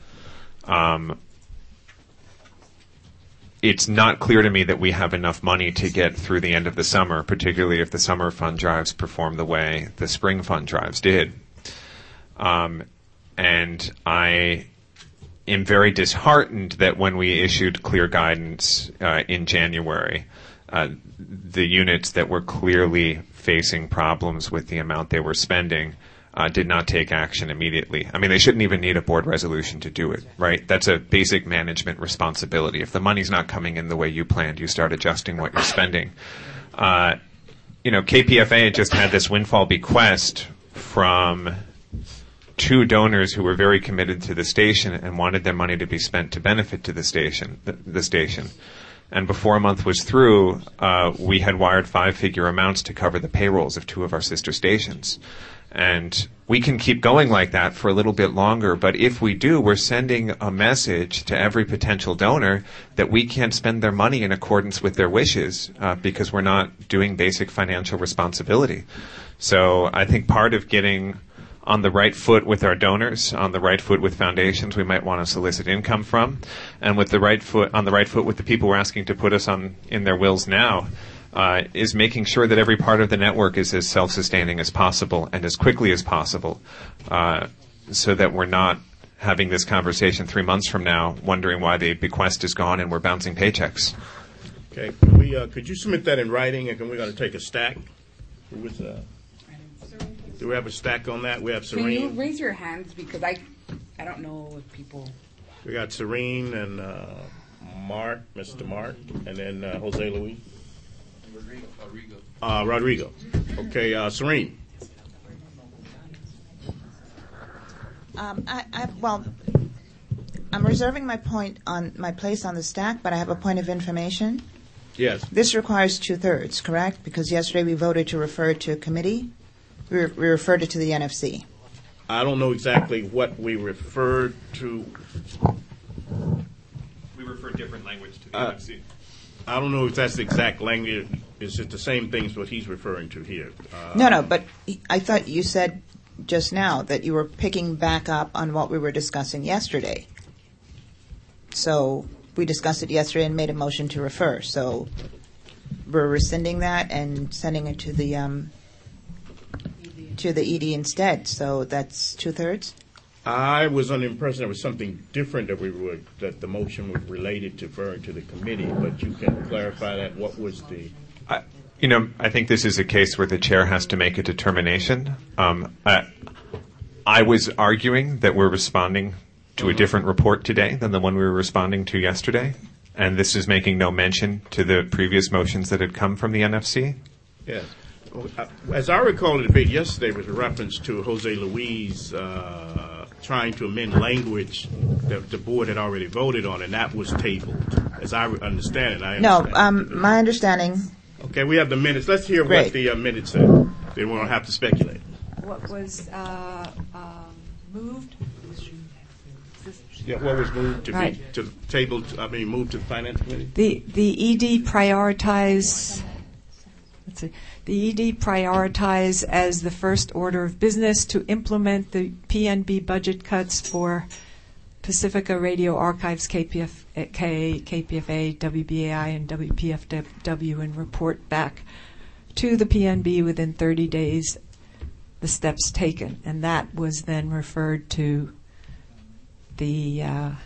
It's not clear to me that we have enough money to get through the end of the summer, particularly if the summer fund drives perform the way the spring fund drives did. And I am very disheartened that when we issued clear guidance in January, the units that were clearly facing problems with the amount they were spending did not take action immediately. I mean, they shouldn't even need a board resolution to do it, right? That's a basic management responsibility. If the money's not coming in the way you planned, you start adjusting what you're spending. KPFA just had this windfall bequest from 2 donors who were very committed to the station and wanted their money to be spent to benefit to the station. And before a month was through, we had wired 5-figure amounts to cover the payrolls of 2 of our sister stations. And we can keep going like that for a little bit longer, but if we do, we're sending a message to every potential donor that we can't spend their money in accordance with their wishes because we're not doing basic financial responsibility. So I think part of getting on the right foot with our donors, on the right foot with foundations we might want to solicit income from, and on the right foot with the people we're asking to put us in their wills now, is making sure that every part of the network is as self-sustaining as possible and as quickly as possible, so that we're not having this conversation 3 months from now wondering why the bequest is gone and we're bouncing paychecks. Okay. Could you submit that in writing, and we're going to take a stack? Do we have a stack on that? We have Serene. Can you raise your hands, because I don't know if people. We got Serene and Mr. Mark, and then Jose Luis. Rodrigo. Okay, Serene. I'm reserving my place on the stack, but I have a point of information. Yes. This requires 2/3, correct? Because yesterday we voted to refer it to a committee. We referred it to the NFC. I don't know exactly what we referred to. We refer different language to the NFC. I don't know if that's the exact language. Is it the same things what he's referring to here? No, but I thought you said just now that you were picking back up on what we were discussing yesterday. So we discussed it yesterday and made a motion to refer. So we're rescinding that and sending it to the ED instead. So that's 2/3. I was under the impression there was something different that the motion was related to referring to the committee, but you can clarify that. What was the? I think this is a case where the chair has to make a determination. I was arguing that we're responding to a different report today than the one we were responding to yesterday, and this is making no mention to the previous motions that had come from the NFC. Yes. As I recall the debate yesterday was a reference to Jose Luis' trying to amend language that the board had already voted on, and that was tabled, as I understand it. No, my understanding. Okay, we have the minutes. Let's hear Great. what the minutes say. Then we don't have to speculate. What was moved? Yeah, what was moved to Right. be to the table? Moved to the finance committee. The ED prioritize. Let's see. The ED prioritize as the first order of business to implement the PNB budget cuts for Pacifica Radio Archives, KPFA, WBAI, and WPFW, and report back to the PNB within 30 days the steps taken. And that was then referred to the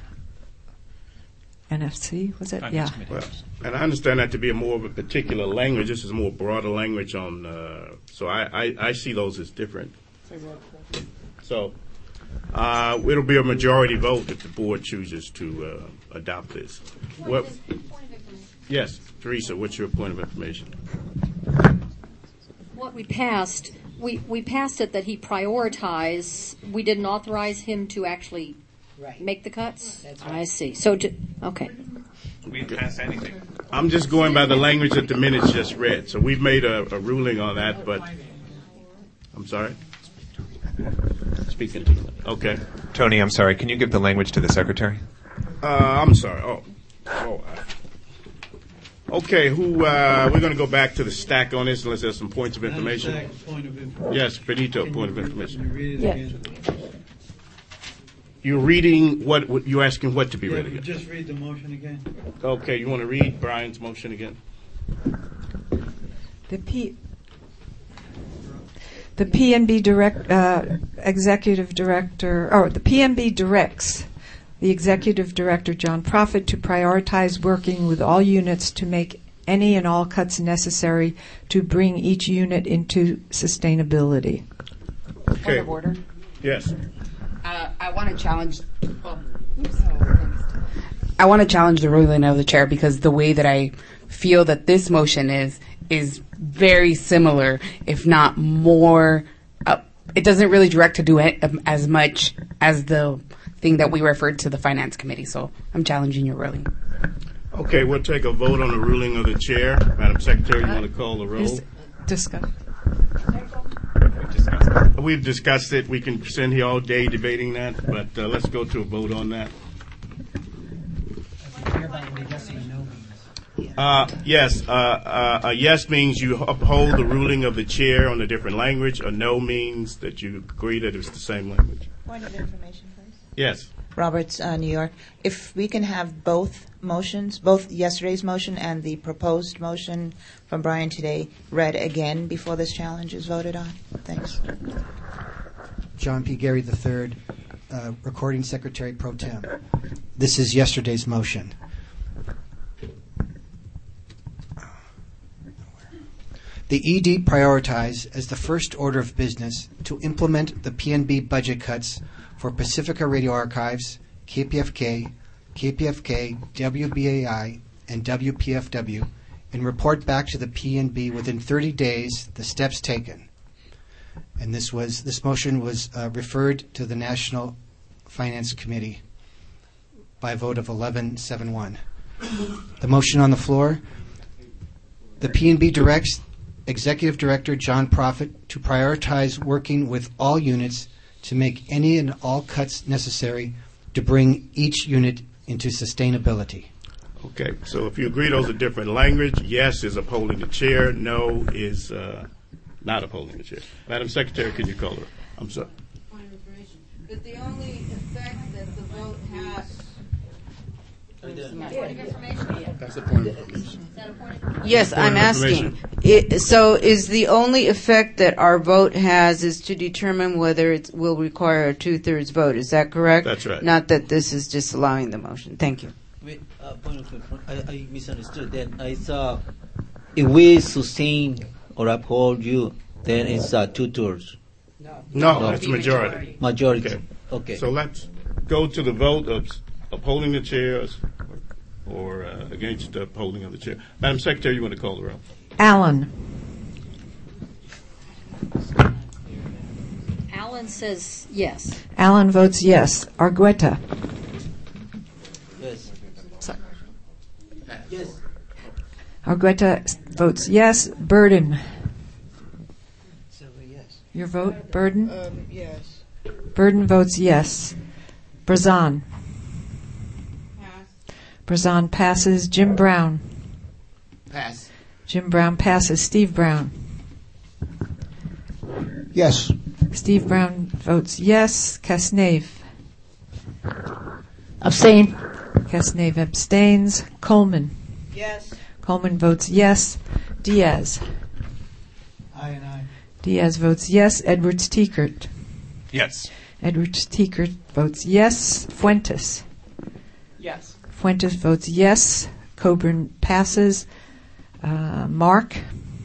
NFC, was it? Yeah. Well, and I understand that to be more of a particular language. This is more broader language on, so I see those as different. So it'll be a majority vote if the board chooses to adopt this. What? Yes, Teresa, what's your point of information? What we passed, we passed it that he prioritize. We didn't authorize him to actually make the cuts? That's right. I see. So, okay. We didn't pass anything. I'm just going by the language that the minutes just read. So we've made a ruling on that, but I'm sorry? Speaking to you. Okay. Tony, I'm sorry. Can you give the language to the secretary? I'm sorry. Okay, we're going to go back to the stack on this unless there's some points of information. Yes, Benito, point of information. Yes. You're reading what you're asking what to be read again? Just read the motion again. Okay, you want to read Brian's motion again? The PNB executive director, or the PNB directs the executive director, John Prophet, to prioritize working with all units to make any and all cuts necessary to bring each unit into sustainability. Okay. Point of order. Yes. I want to challenge. I want to challenge the ruling of the chair because the way that I feel that this motion is very similar, if not more. It doesn't really direct to do it as much as the thing that we referred to the finance committee. So I'm challenging your ruling. Okay, we'll take a vote on the ruling of the chair. Madam Secretary, you want to call the roll? Discuss. We've discussed it. We can spend here all day debating that, but let's go to a vote on that. Yes. A yes means you uphold the ruling of the chair on a different language. A no means that you agree that it's the same language. Point of information, please. Yes. Roberts, New York. If we can have both motions, both yesterday's motion and the proposed motion from Brian today, read again before this challenge is voted on. Thanks. John P. Gary III, Recording Secretary Pro Tem. This is yesterday's motion. The ED prioritize as the first order of business to implement the PNB budget cuts for Pacifica Radio Archives, KPFK, WBAI, and WPFW, and report back to the PNB within 30 days the steps taken. And this motion was referred to the National Finance Committee by a vote of 11-7-1. The motion on the floor: the PNB directs Executive Director John Prophet to prioritize working with all units to make any and all cuts necessary to bring each unit into sustainability. Okay, so if you agree those are different language, yes is upholding the chair, no is not upholding the chair. Madam Secretary, could you call her? I'm sorry. Point of information. But the only effect that the vote has. That's a point of information. Yes, I'm asking. So is the only effect that our vote has is to determine whether it will require a 2/3 vote. Is that correct? That's right. Not that this is disallowing the motion. Thank you. Wait, point of information. I misunderstood. Then I thought if we sustain or uphold you, then it's 2/3. No, it's majority. Majority. Okay. So let's go to the vote of upholding the chairs or against the upholding of the chair. Madam Secretary, you want to call the roll? Allen. Alan says yes. Alan votes yes. Argueta. Yes. Sorry. Yes. Argueta votes yes. Burden. Yes. Your vote, Burden? Yes. Burden votes yes. Brazan. Brazan passes. Jim Brown. Pass. Jim Brown passes. Steve Brown. Yes. Steve Brown votes yes. Casnave. Abstain. Casnave abstains. Coleman. Yes. Coleman votes yes. Diaz. Aye and aye. Diaz votes yes. Edwards Tiekert. Yes. Edwards Tiekert votes yes. Fuentes. Yes. Fuentes votes yes. Coburn passes. Mark.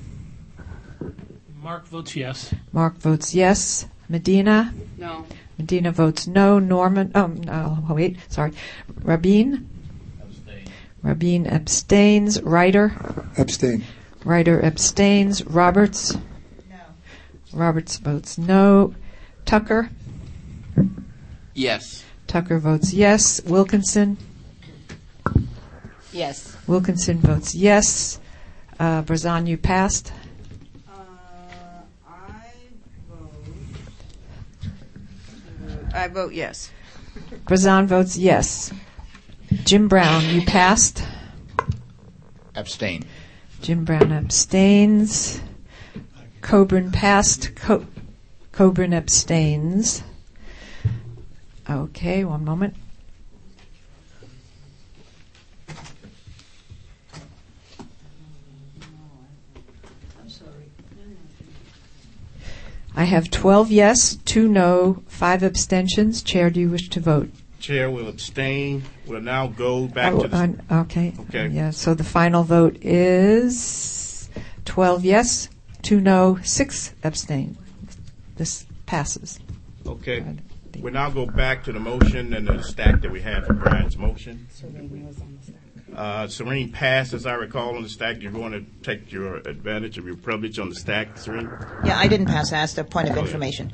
Mark votes yes. Mark votes yes. Medina. No. Medina votes no. Norman. Oh, no, wait. Sorry. Rabin. Rabin abstains. Ryder. Abstain. Ryder abstains. Roberts. No. Roberts votes no. Tucker. Yes. Tucker votes yes. Wilkinson. Yes. Wilkinson votes yes. Brazan, you passed. I vote yes. Brazan votes yes. Jim Brown, you passed. Abstain. Jim Brown abstains. Coburn passed. Coburn abstains. Okay, one moment. I have 12 yes, 2 no, 5 abstentions. Chair, do you wish to vote? Chair will abstain. We'll now go back to the... Okay. Okay. Yeah, so the final vote is 12 yes, 2 no, 6 abstain. This passes. Okay. We'll now go back to the motion and the stack that we had for Brian's motion. Serene passed, as I recall, on the stack. You're going to take your advantage of your privilege on the stack, Serene? Yeah, I didn't pass. I asked a point of information.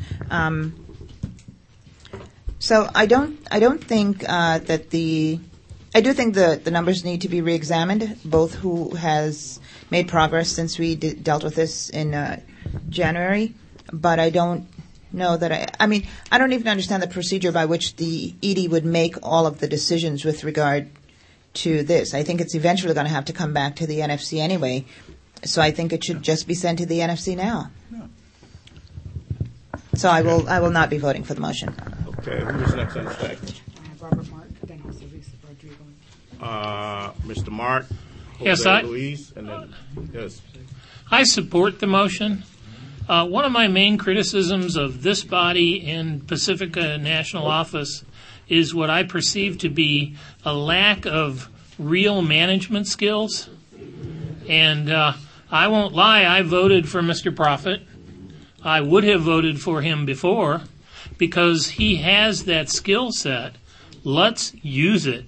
So I don't think that I do think the numbers need to be reexamined, both who has made progress since we dealt with this in January, but I don't know that I mean, I don't even understand the procedure by which the ED would make all of the decisions with regard to this. I think it's eventually going to have to come back to the NFC anyway, so I think it should just be sent to the NFC now. So I will not be voting for the motion. Okay, who is next on the stack? Robert Mark, then also Lisa Rodrigo. Mr. Mark, Yes, Jose Luis, and then, yes. I support the motion. One of my main criticisms of this body and Pacifica National Office is what I perceive to be a lack of real management skills. And I won't lie, I voted for Mr. Prophet. I would have voted for him before because he has that skill set. Let's use it.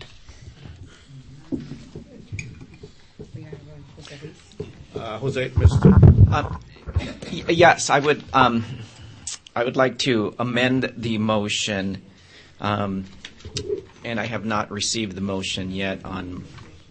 Jose, Mr. Yes, I would like to amend the motion, and I have not received the motion yet on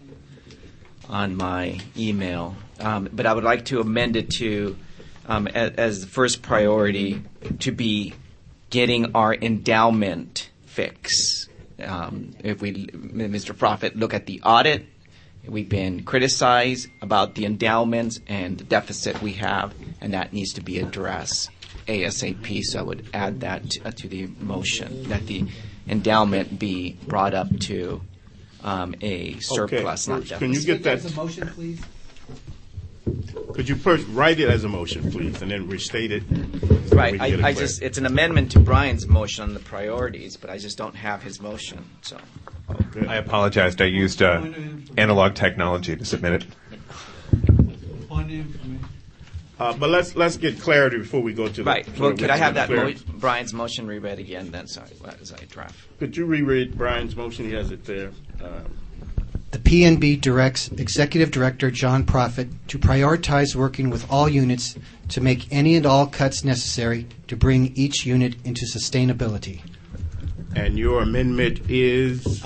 my email. But I would like to amend it to, as the first priority, to be getting our endowment fix. If we, Mr. Prophet, look at the audit, we've been criticized about the endowments and the deficit we have, and that needs to be addressed ASAP. So I would add that to the motion, that the endowment be brought up to a surplus, not deficit. Can you get that as a motion, please? Could you first write it as a motion, please, and then restate it? Right. It's an amendment to Brian's motion on the priorities, but I just don't have his motion. So. Okay. I apologized. I used analog technology to submit it. But let's get clarity before we go to the right. Well, could I have that Brian's motion reread again? Then, sorry, as I draft. Could you reread Brian's motion? He has it there. The PNB directs Executive Director John Profit to prioritize working with all units to make any and all cuts necessary to bring each unit into sustainability. And your amendment is?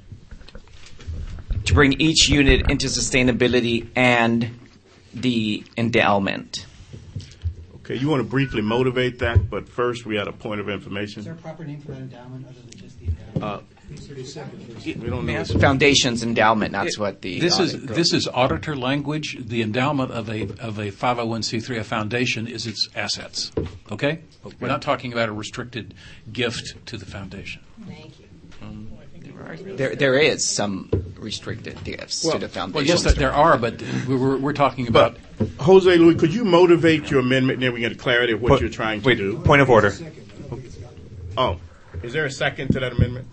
To bring each unit into sustainability and the endowment. Okay, you want to briefly motivate that, but first we had a point of information. Is there a proper name for that endowment other than just the endowment? We don't know. Foundation's endowment. That's what the. This is auditor language. The endowment of a 501c3, a foundation, is its assets. Okay? We're not talking about a restricted gift to the foundation. Thank you. There is some restricted gifts to the foundation. Well, yes, there are, but we're talking about. Jose Luis, could you motivate your amendment, and then we get clarity of what you're trying to do? Point of order. Oh, is there a second to that amendment?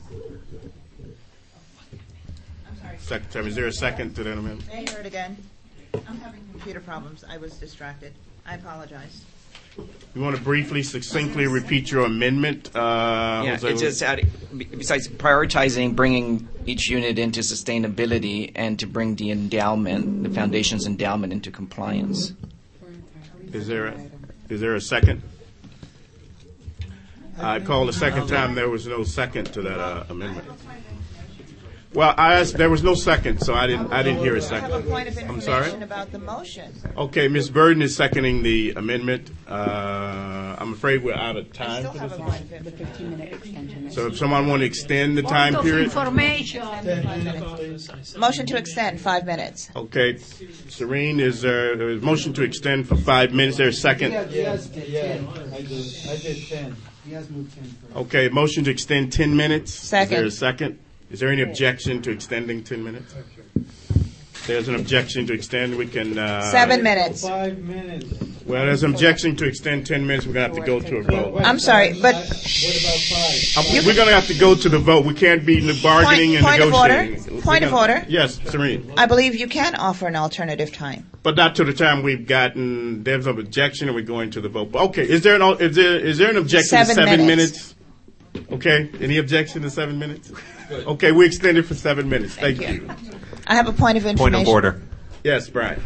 Secretary, is there a second to that amendment? May I hear it again? I'm having computer problems. I was distracted. I apologize. You want to briefly, succinctly repeat your amendment? It's just besides prioritizing bringing each unit into sustainability and to bring the endowment, the foundation's endowment, into compliance. Is there a second? I called a second time. There was no second to that amendment. Well, I asked. There was no second, so I didn't hear a second. I have a point of I'm sorry. information about the motion. Okay, Ms. Burden is seconding the amendment. I'm afraid we're out of time. I still have a point of information. So if someone want to extend the time period. Motion to extend 5 minutes. Okay, Serene, is there a motion to extend for 5 minutes? There a second? Yes, I did 10. He has moved 10 first. Okay, motion to extend 10 minutes. Second. Is there a second? Is there any objection to extending 10 minutes? There's an objection to extend. We can. 7 minutes. 5 minutes. Well, there's an objection to extend 10 minutes. We're going to have to go to a vote. I'm sorry, but. What about 5? We're going to have to go to the vote. We can't be bargaining and negotiating. Point of order. Yes, Serene. I believe you can offer an alternative time. But not to the time we've gotten. There's an objection, and we're going to the vote. Okay, is there an objection to 7 minutes? Okay, any objection to 7 minutes? Okay, we extended for 7 minutes. Thank you. I have a point of information. Point of order. Yes, Brian.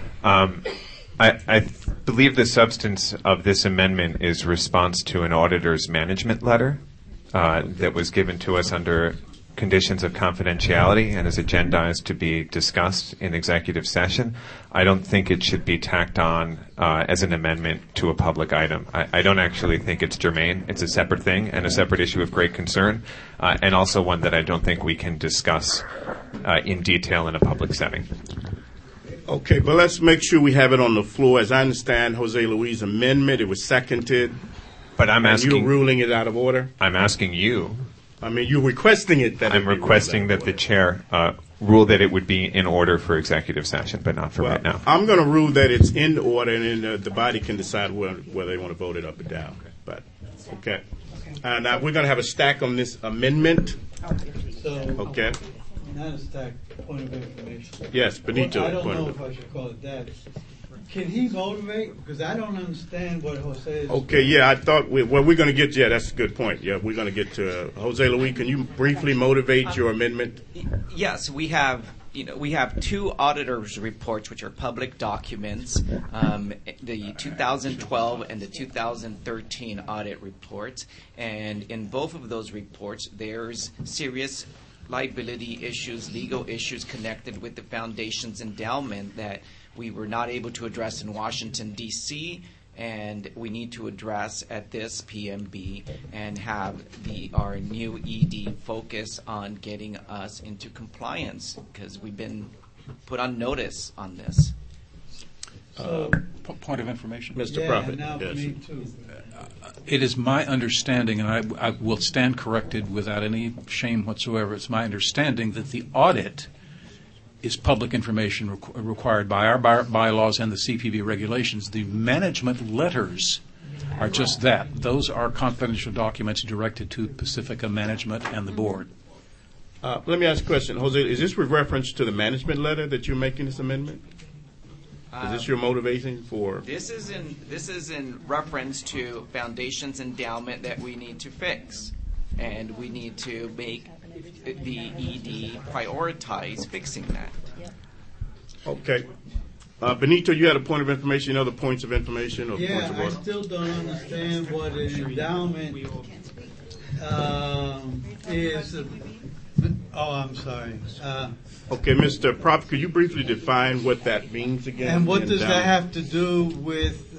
I believe the substance of this amendment is response to an auditor's management letter that was given to us under conditions of confidentiality and is agendized to be discussed in executive session. I don't think it should be tacked on as an amendment to a public item. I don't actually think it's germane. It's a separate thing and a separate issue of great concern, and also one that I don't think we can discuss in detail in a public setting. Okay, but let's make sure we have it on the floor. As I understand Jose Luis' amendment, it was seconded. But I'm asking. You're ruling it out of order? I'm asking you. I mean, you're requesting it. I'm requesting that the chair rule that it would be in order for executive session, but not for right now. I'm going to rule that it's in order, and then the body can decide whether they want to vote it up or down. But okay. Now we're going to have a stack on this amendment. Okay. Not a stack, point of information. Yes, Benito. I don't know if I should call it that. Can he motivate? Because I don't understand what Jose is. Okay, yeah, I thought we're going to get. Yeah, that's a good point. Yeah, we're going to get to Jose Luis. Can you briefly motivate your amendment? Yes, we have 2 auditors' reports, which are public documents, the 2012 and the 2013 audit reports. And in both of those reports, there's serious liability issues, legal issues connected with the foundation's endowment that we were not able to address in Washington, D.C., and we need to address at this PMB and have our new ED focus on getting us into compliance because we've been put on notice on this. Point of information. Mr. Prophet. Yes. Me too. It is my understanding, and I will stand corrected without any shame whatsoever, it's my understanding that the audit is public information required by our bylaws and the CPB regulations. The management letters are just that. Those are confidential documents directed to Pacifica management and the board. Let me ask a question. Jose, is this with reference to the management letter that you're making this amendment? Is this your motivation for? This is in reference to foundation's endowment that we need to fix, and we need to make the ED prioritize fixing that. Okay. Benito, you had a point of information. Any other points of information or points of Yeah, I order? still don't understand what an endowment is. Oh, I'm sorry. Okay, Mr. Prop, could you briefly define what that means again? And what does that Endowment? have to do with?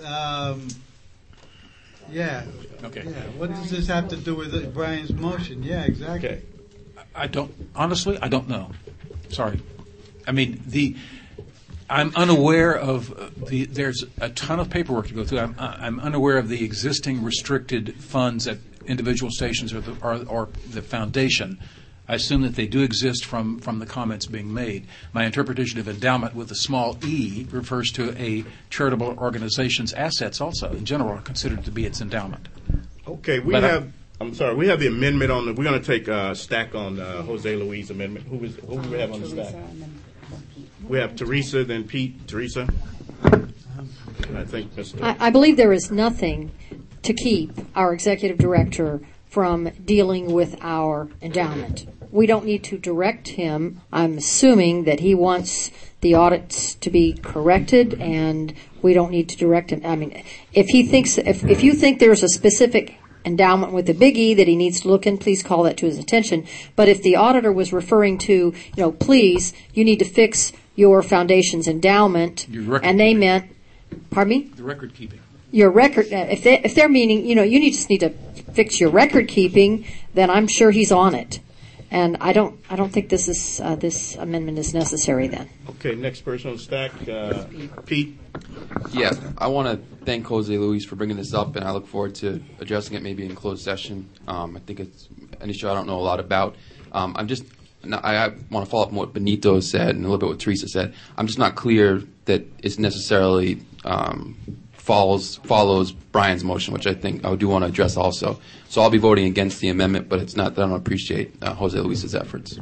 Okay. Yeah. What does this have to do with Brian's motion? Yeah, exactly. Okay. I don't know. Sorry. I mean, I'm unaware of there's a ton of paperwork to go through. I'm unaware of the existing restricted funds at individual stations or the foundation. I assume that they do exist from the comments being made. My interpretation of endowment with a small e refers to a charitable organization's assets also, in general, are considered to be its endowment. Okay, we have the amendment on we're going to take a stack on Jose Luis amendment. Who do we have on the stack? We have Teresa, then Pete. Teresa? And I think Mr. I believe there is nothing to keep our executive director from dealing with our endowment. We don't need to direct him. I'm assuming that he wants the audits to be corrected, and we don't need to direct him. I mean, if you think there's a specific endowment with a big E that he needs to look in, please call that to his attention. But if the auditor was referring to, please, you need to fix your foundation's endowment, and they meant, pardon me? The record keeping. Your record, if they're meaning, you just need to fix your record keeping, then I'm sure he's on it. And I don't think this amendment is necessary then. Okay, next person on the stack, Pete. Yeah, I want to thank Jose Luis for bringing this up, and I look forward to addressing it maybe in closed session. I think it's an issue I don't know a lot about. I want to follow up on what Benito said and a little bit what Teresa said. I'm just not clear that it's necessarily follows Brian's motion, which I think I do want to address also. So I'll be voting against the amendment, but it's not that I don't appreciate Jose Luis's efforts.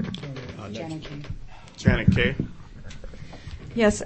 Janet Kay. Yes,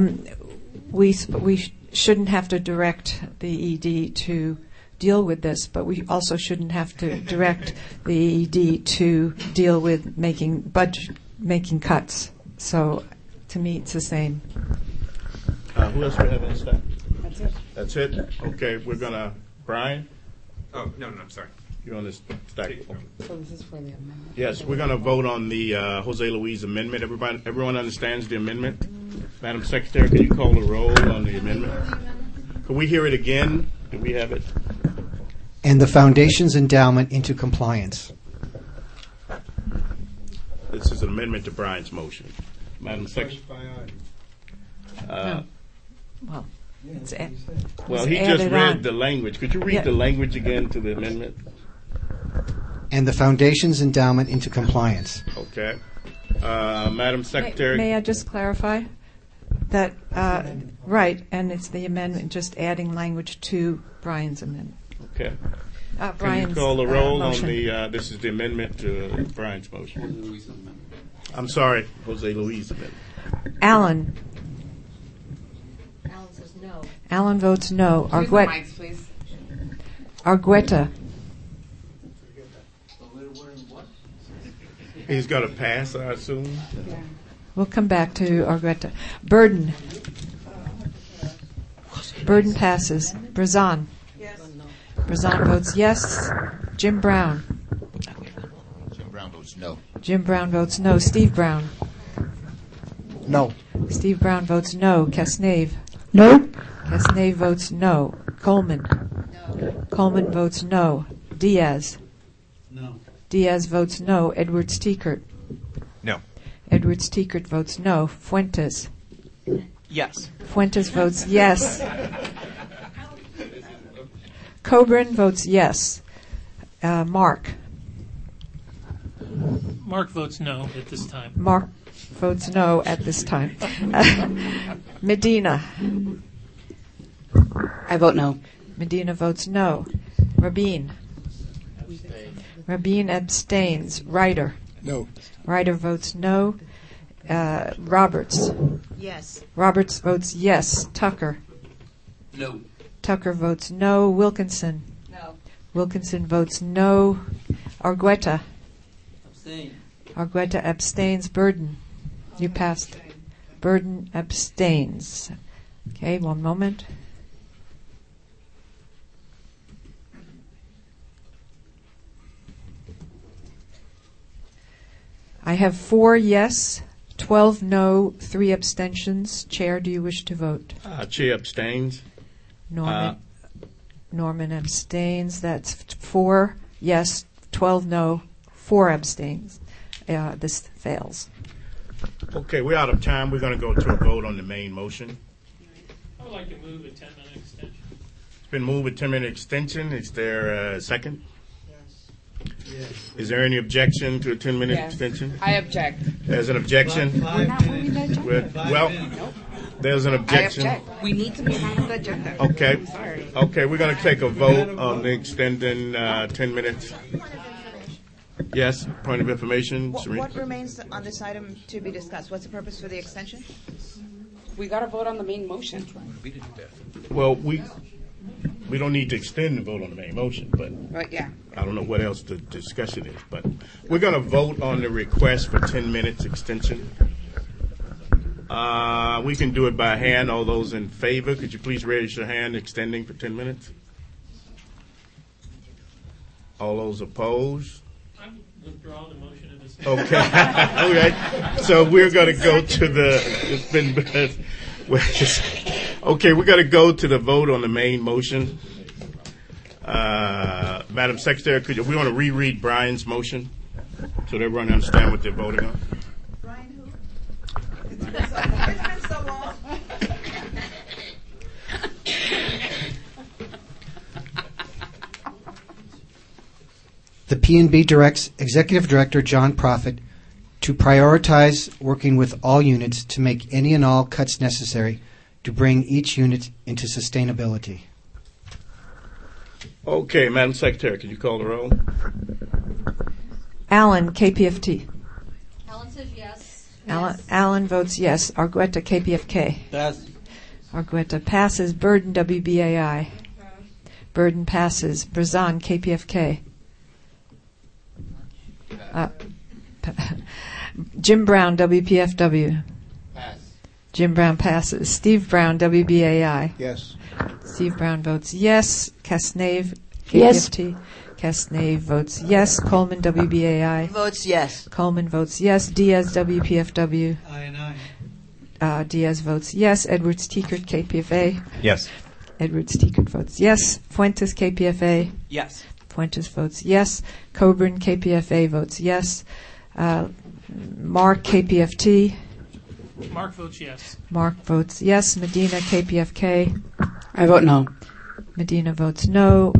we shouldn't have to direct the ED to deal with this, but we also shouldn't have to direct the ED to deal with making cuts. So to me, it's the same. Who else we have on the stack? That's it. That's it? Okay, we're going to, Brian? Oh, no, I'm sorry. You're on this stack. So this is for the amendment? Yes, we're going to vote on the Jose Luis amendment. Everyone understands the amendment? Madam Secretary, can you call the roll on the amendment? Can we hear it again? Do we have it? And the foundation's endowment into compliance. This is an amendment to Brian's motion. Madam Secretary. Well, he just read the language. Could you read the language again to the amendment? And the foundation's endowment into compliance. Okay. Madam Secretary. May I just clarify that? Right, and it's the amendment, just adding language to Brian's amendment. Okay. Brian's Can you call the roll motion. on the? This is the amendment to Brian's motion. I'm sorry, Jose Luis amendment. Alan. Alan says no. Alan votes no. Use the mics, please. Argueta. He's got to pass, I assume. Yeah. We'll come back to Argueta. Burden. Burden passes. Brazan. Yes. Brazan votes yes. Jim Brown. Jim Brown votes no. Jim Brown votes no. Steve Brown. No. Steve Brown votes no. Casnave. No. Casnave votes no. Coleman. No. Coleman votes no. Diaz. No. Diaz votes no. Edwards Tiekert. No. Edwards Tiekert votes no. Fuentes. Yes. Fuentes votes yes. Coburn votes yes. Mark. Mark votes no at this time. Mark votes no at this time. Medina. I vote no. Medina votes no. Rabin. Rabin abstains. Ryder. No. Ryder votes no. Roberts. Yes. Roberts votes yes. Tucker. No. Tucker votes no. Wilkinson. No. Wilkinson votes no. Argueta. Abstain. Argueta abstains. Burden. You passed. Burden abstains. Okay, one moment. I have 4 yes, 12 no, 3 abstentions. Chair, do you wish to vote? Chair abstains. Norman abstains. That's 4 yes, 12 no, 4 abstains. This fails. Okay, we're out of time. We're going to go to a vote on the main motion. I would like to move a 10-minute extension. It's been moved a 10-minute extension. Is there a second? Yes. Is there any objection to a 10-minute extension? I object. There's an objection. We're not moving the agenda. Well, there's an objection. I object. We need to move on the agenda. Okay. I'm sorry. Okay, we're going to take a vote on the extending 10 minutes. Yes, point of information. What remains on this item to be discussed? What's the purpose for the extension? We got to vote on the main motion. Well, we don't need to extend the vote on the main motion, but yeah. I don't know what else the discussion is. But we're going to vote on the request for 10 minutes extension. We can do it by hand. All those in favor, could you please raise your hand extending for 10 minutes? All those opposed? Withdraw the motion of this. Okay. All right. So we're going to go to the. Okay, we're going to go to the vote on the main motion. Madam Secretary, we want to reread Brian's motion so that everyone understand what they're voting on. Brian, who? It's been so long. The P&B directs Executive Director John Profit to prioritize working with all units to make any and all cuts necessary to bring each unit into sustainability. Okay, Madam Secretary, can you call the roll? Allen, KPFT. Allen says yes. Allen votes yes. Argueta, KPFK. Yes. Argueta passes. Burden, WBAI. Burden passes. Brazan, KPFK. Jim Brown, WPFW. Pass. Jim Brown passes. Steve Brown, WBAI. Yes. Steve Brown votes yes. Casnave, Yes. KPFT. Casnave votes yes. Coleman, WBAI. Votes yes. Coleman votes yes. Diaz, WPFW. Aye and aye. Diaz votes yes. Edwards Tiekert, KPFA. Yes. Edwards Tiekert votes yes. Fuentes, KPFA. Yes. Fuentes votes yes. Coburn, KPFA votes yes. Mark, KPFT. Mark votes yes. Mark votes yes. Medina, KPFK. I vote no. Medina votes no.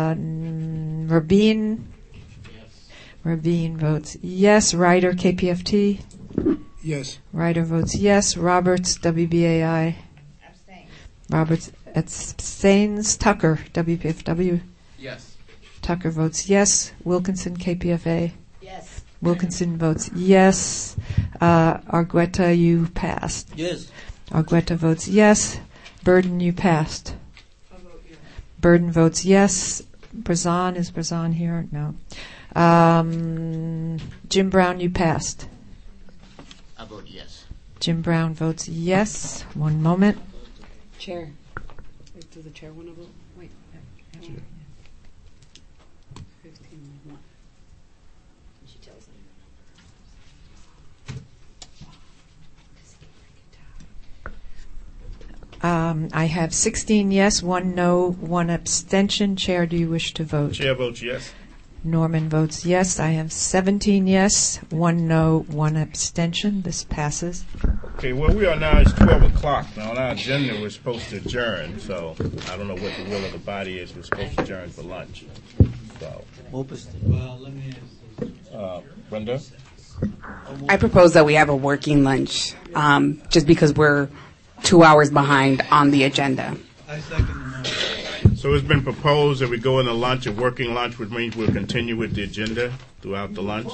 Rabin. Rabin votes yes. Ryder, KPFT. Yes. Ryder votes yes. Roberts, WBAI. Roberts abstains. Tucker, WPFW. Yes. Tucker votes yes. Wilkinson, KPFA. Yes. Wilkinson votes yes. Argueta, you passed. Yes. Argueta votes yes. Burden, you passed. Burden votes yes. Brazan, is Brazan here? No. Jim Brown, you passed. I vote yes. Jim Brown votes yes. One moment. Chair. Does the chair want to vote? Wait. 15-1. She tells them. I have 16 yes, 1 no, 1 abstention. Chair, do you wish to vote? Chair votes yes. Norman votes yes. I have 17 yes, 1 no, 1 abstention. This passes. Okay, well, we are now, it's 12 o'clock. Now, on our agenda, we're supposed to adjourn, so I don't know what the will of the body is. We're supposed to adjourn for lunch. So, Well, let me ask Brenda? I propose that we have a working lunch, just because we're 2 hours behind on the agenda. I second the motion. So it's been proposed that we go in a lunch, a working lunch, which means we'll continue with the agenda throughout the lunch.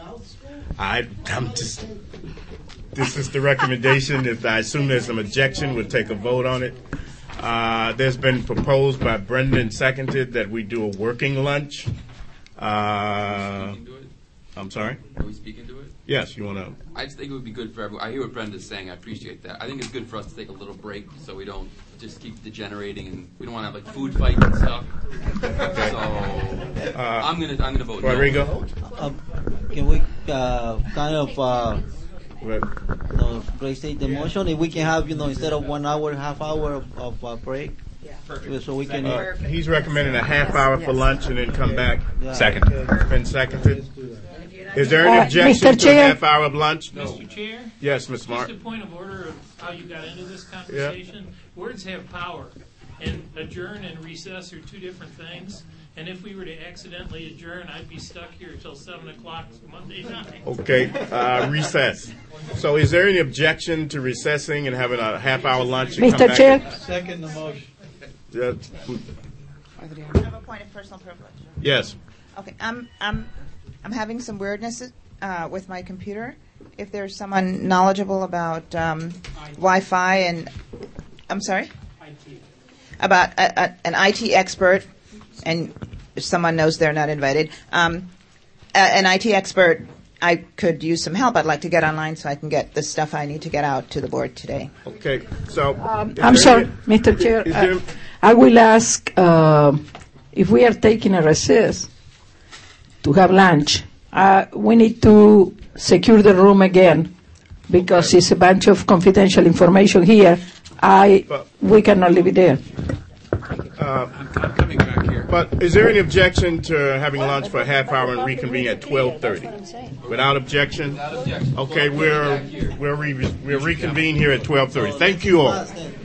This is the recommendation. If I assume there's some objection, we'll take a vote on it. There's been proposed by Brendan, seconded, that we do a working lunch. I'm sorry? Are we speaking to it? Yes, you want to? I just think it would be good for everyone. I hear what Brenda's saying. I appreciate that. I think it's good for us to take a little break so we don't just keep degenerating, and we don't want to have like food fights and stuff. So I'm gonna vote Rodrigo? no. Can we kind of restate the motion? If we can have, instead of 1 hour, half hour of break? Perfect. So we can. He's recommending a half hour for lunch and then come back. Second. It's been seconded. Is there any objection Mr. to a Chair? half hour of lunch? Mr. Chair? Yes, Ms. Just Smart. a point of order of how you got into this conversation. Words have power, and adjourn and recess are two different things. And if we were to accidentally adjourn, I'd be stuck here till 7 o'clock Monday night. Okay, recess. So is there any objection to recessing and having a half hour lunch? And come Mr. back? Chair? Second the motion. I have a point of personal privilege. Yes. Okay, I'm having some weirdness with my computer. If there's someone knowledgeable about Wi-Fi and, I'm sorry? About an IT expert, and if someone knows they're not invited, an IT expert, I could use some help. I'd like to get online so I can get the stuff I need to get out to the board today. Okay, so. I'm sorry, Mr. Chair. I will ask if we are taking a recess to have lunch. We need to secure the room again because it's a bunch of confidential information here. We cannot leave it there. I'm coming back here. But is there any objection to having lunch for a half hour and reconvene at 12:30? Without objection? Without objection. Okay, we'll reconvene here at 12:30. Thank you all.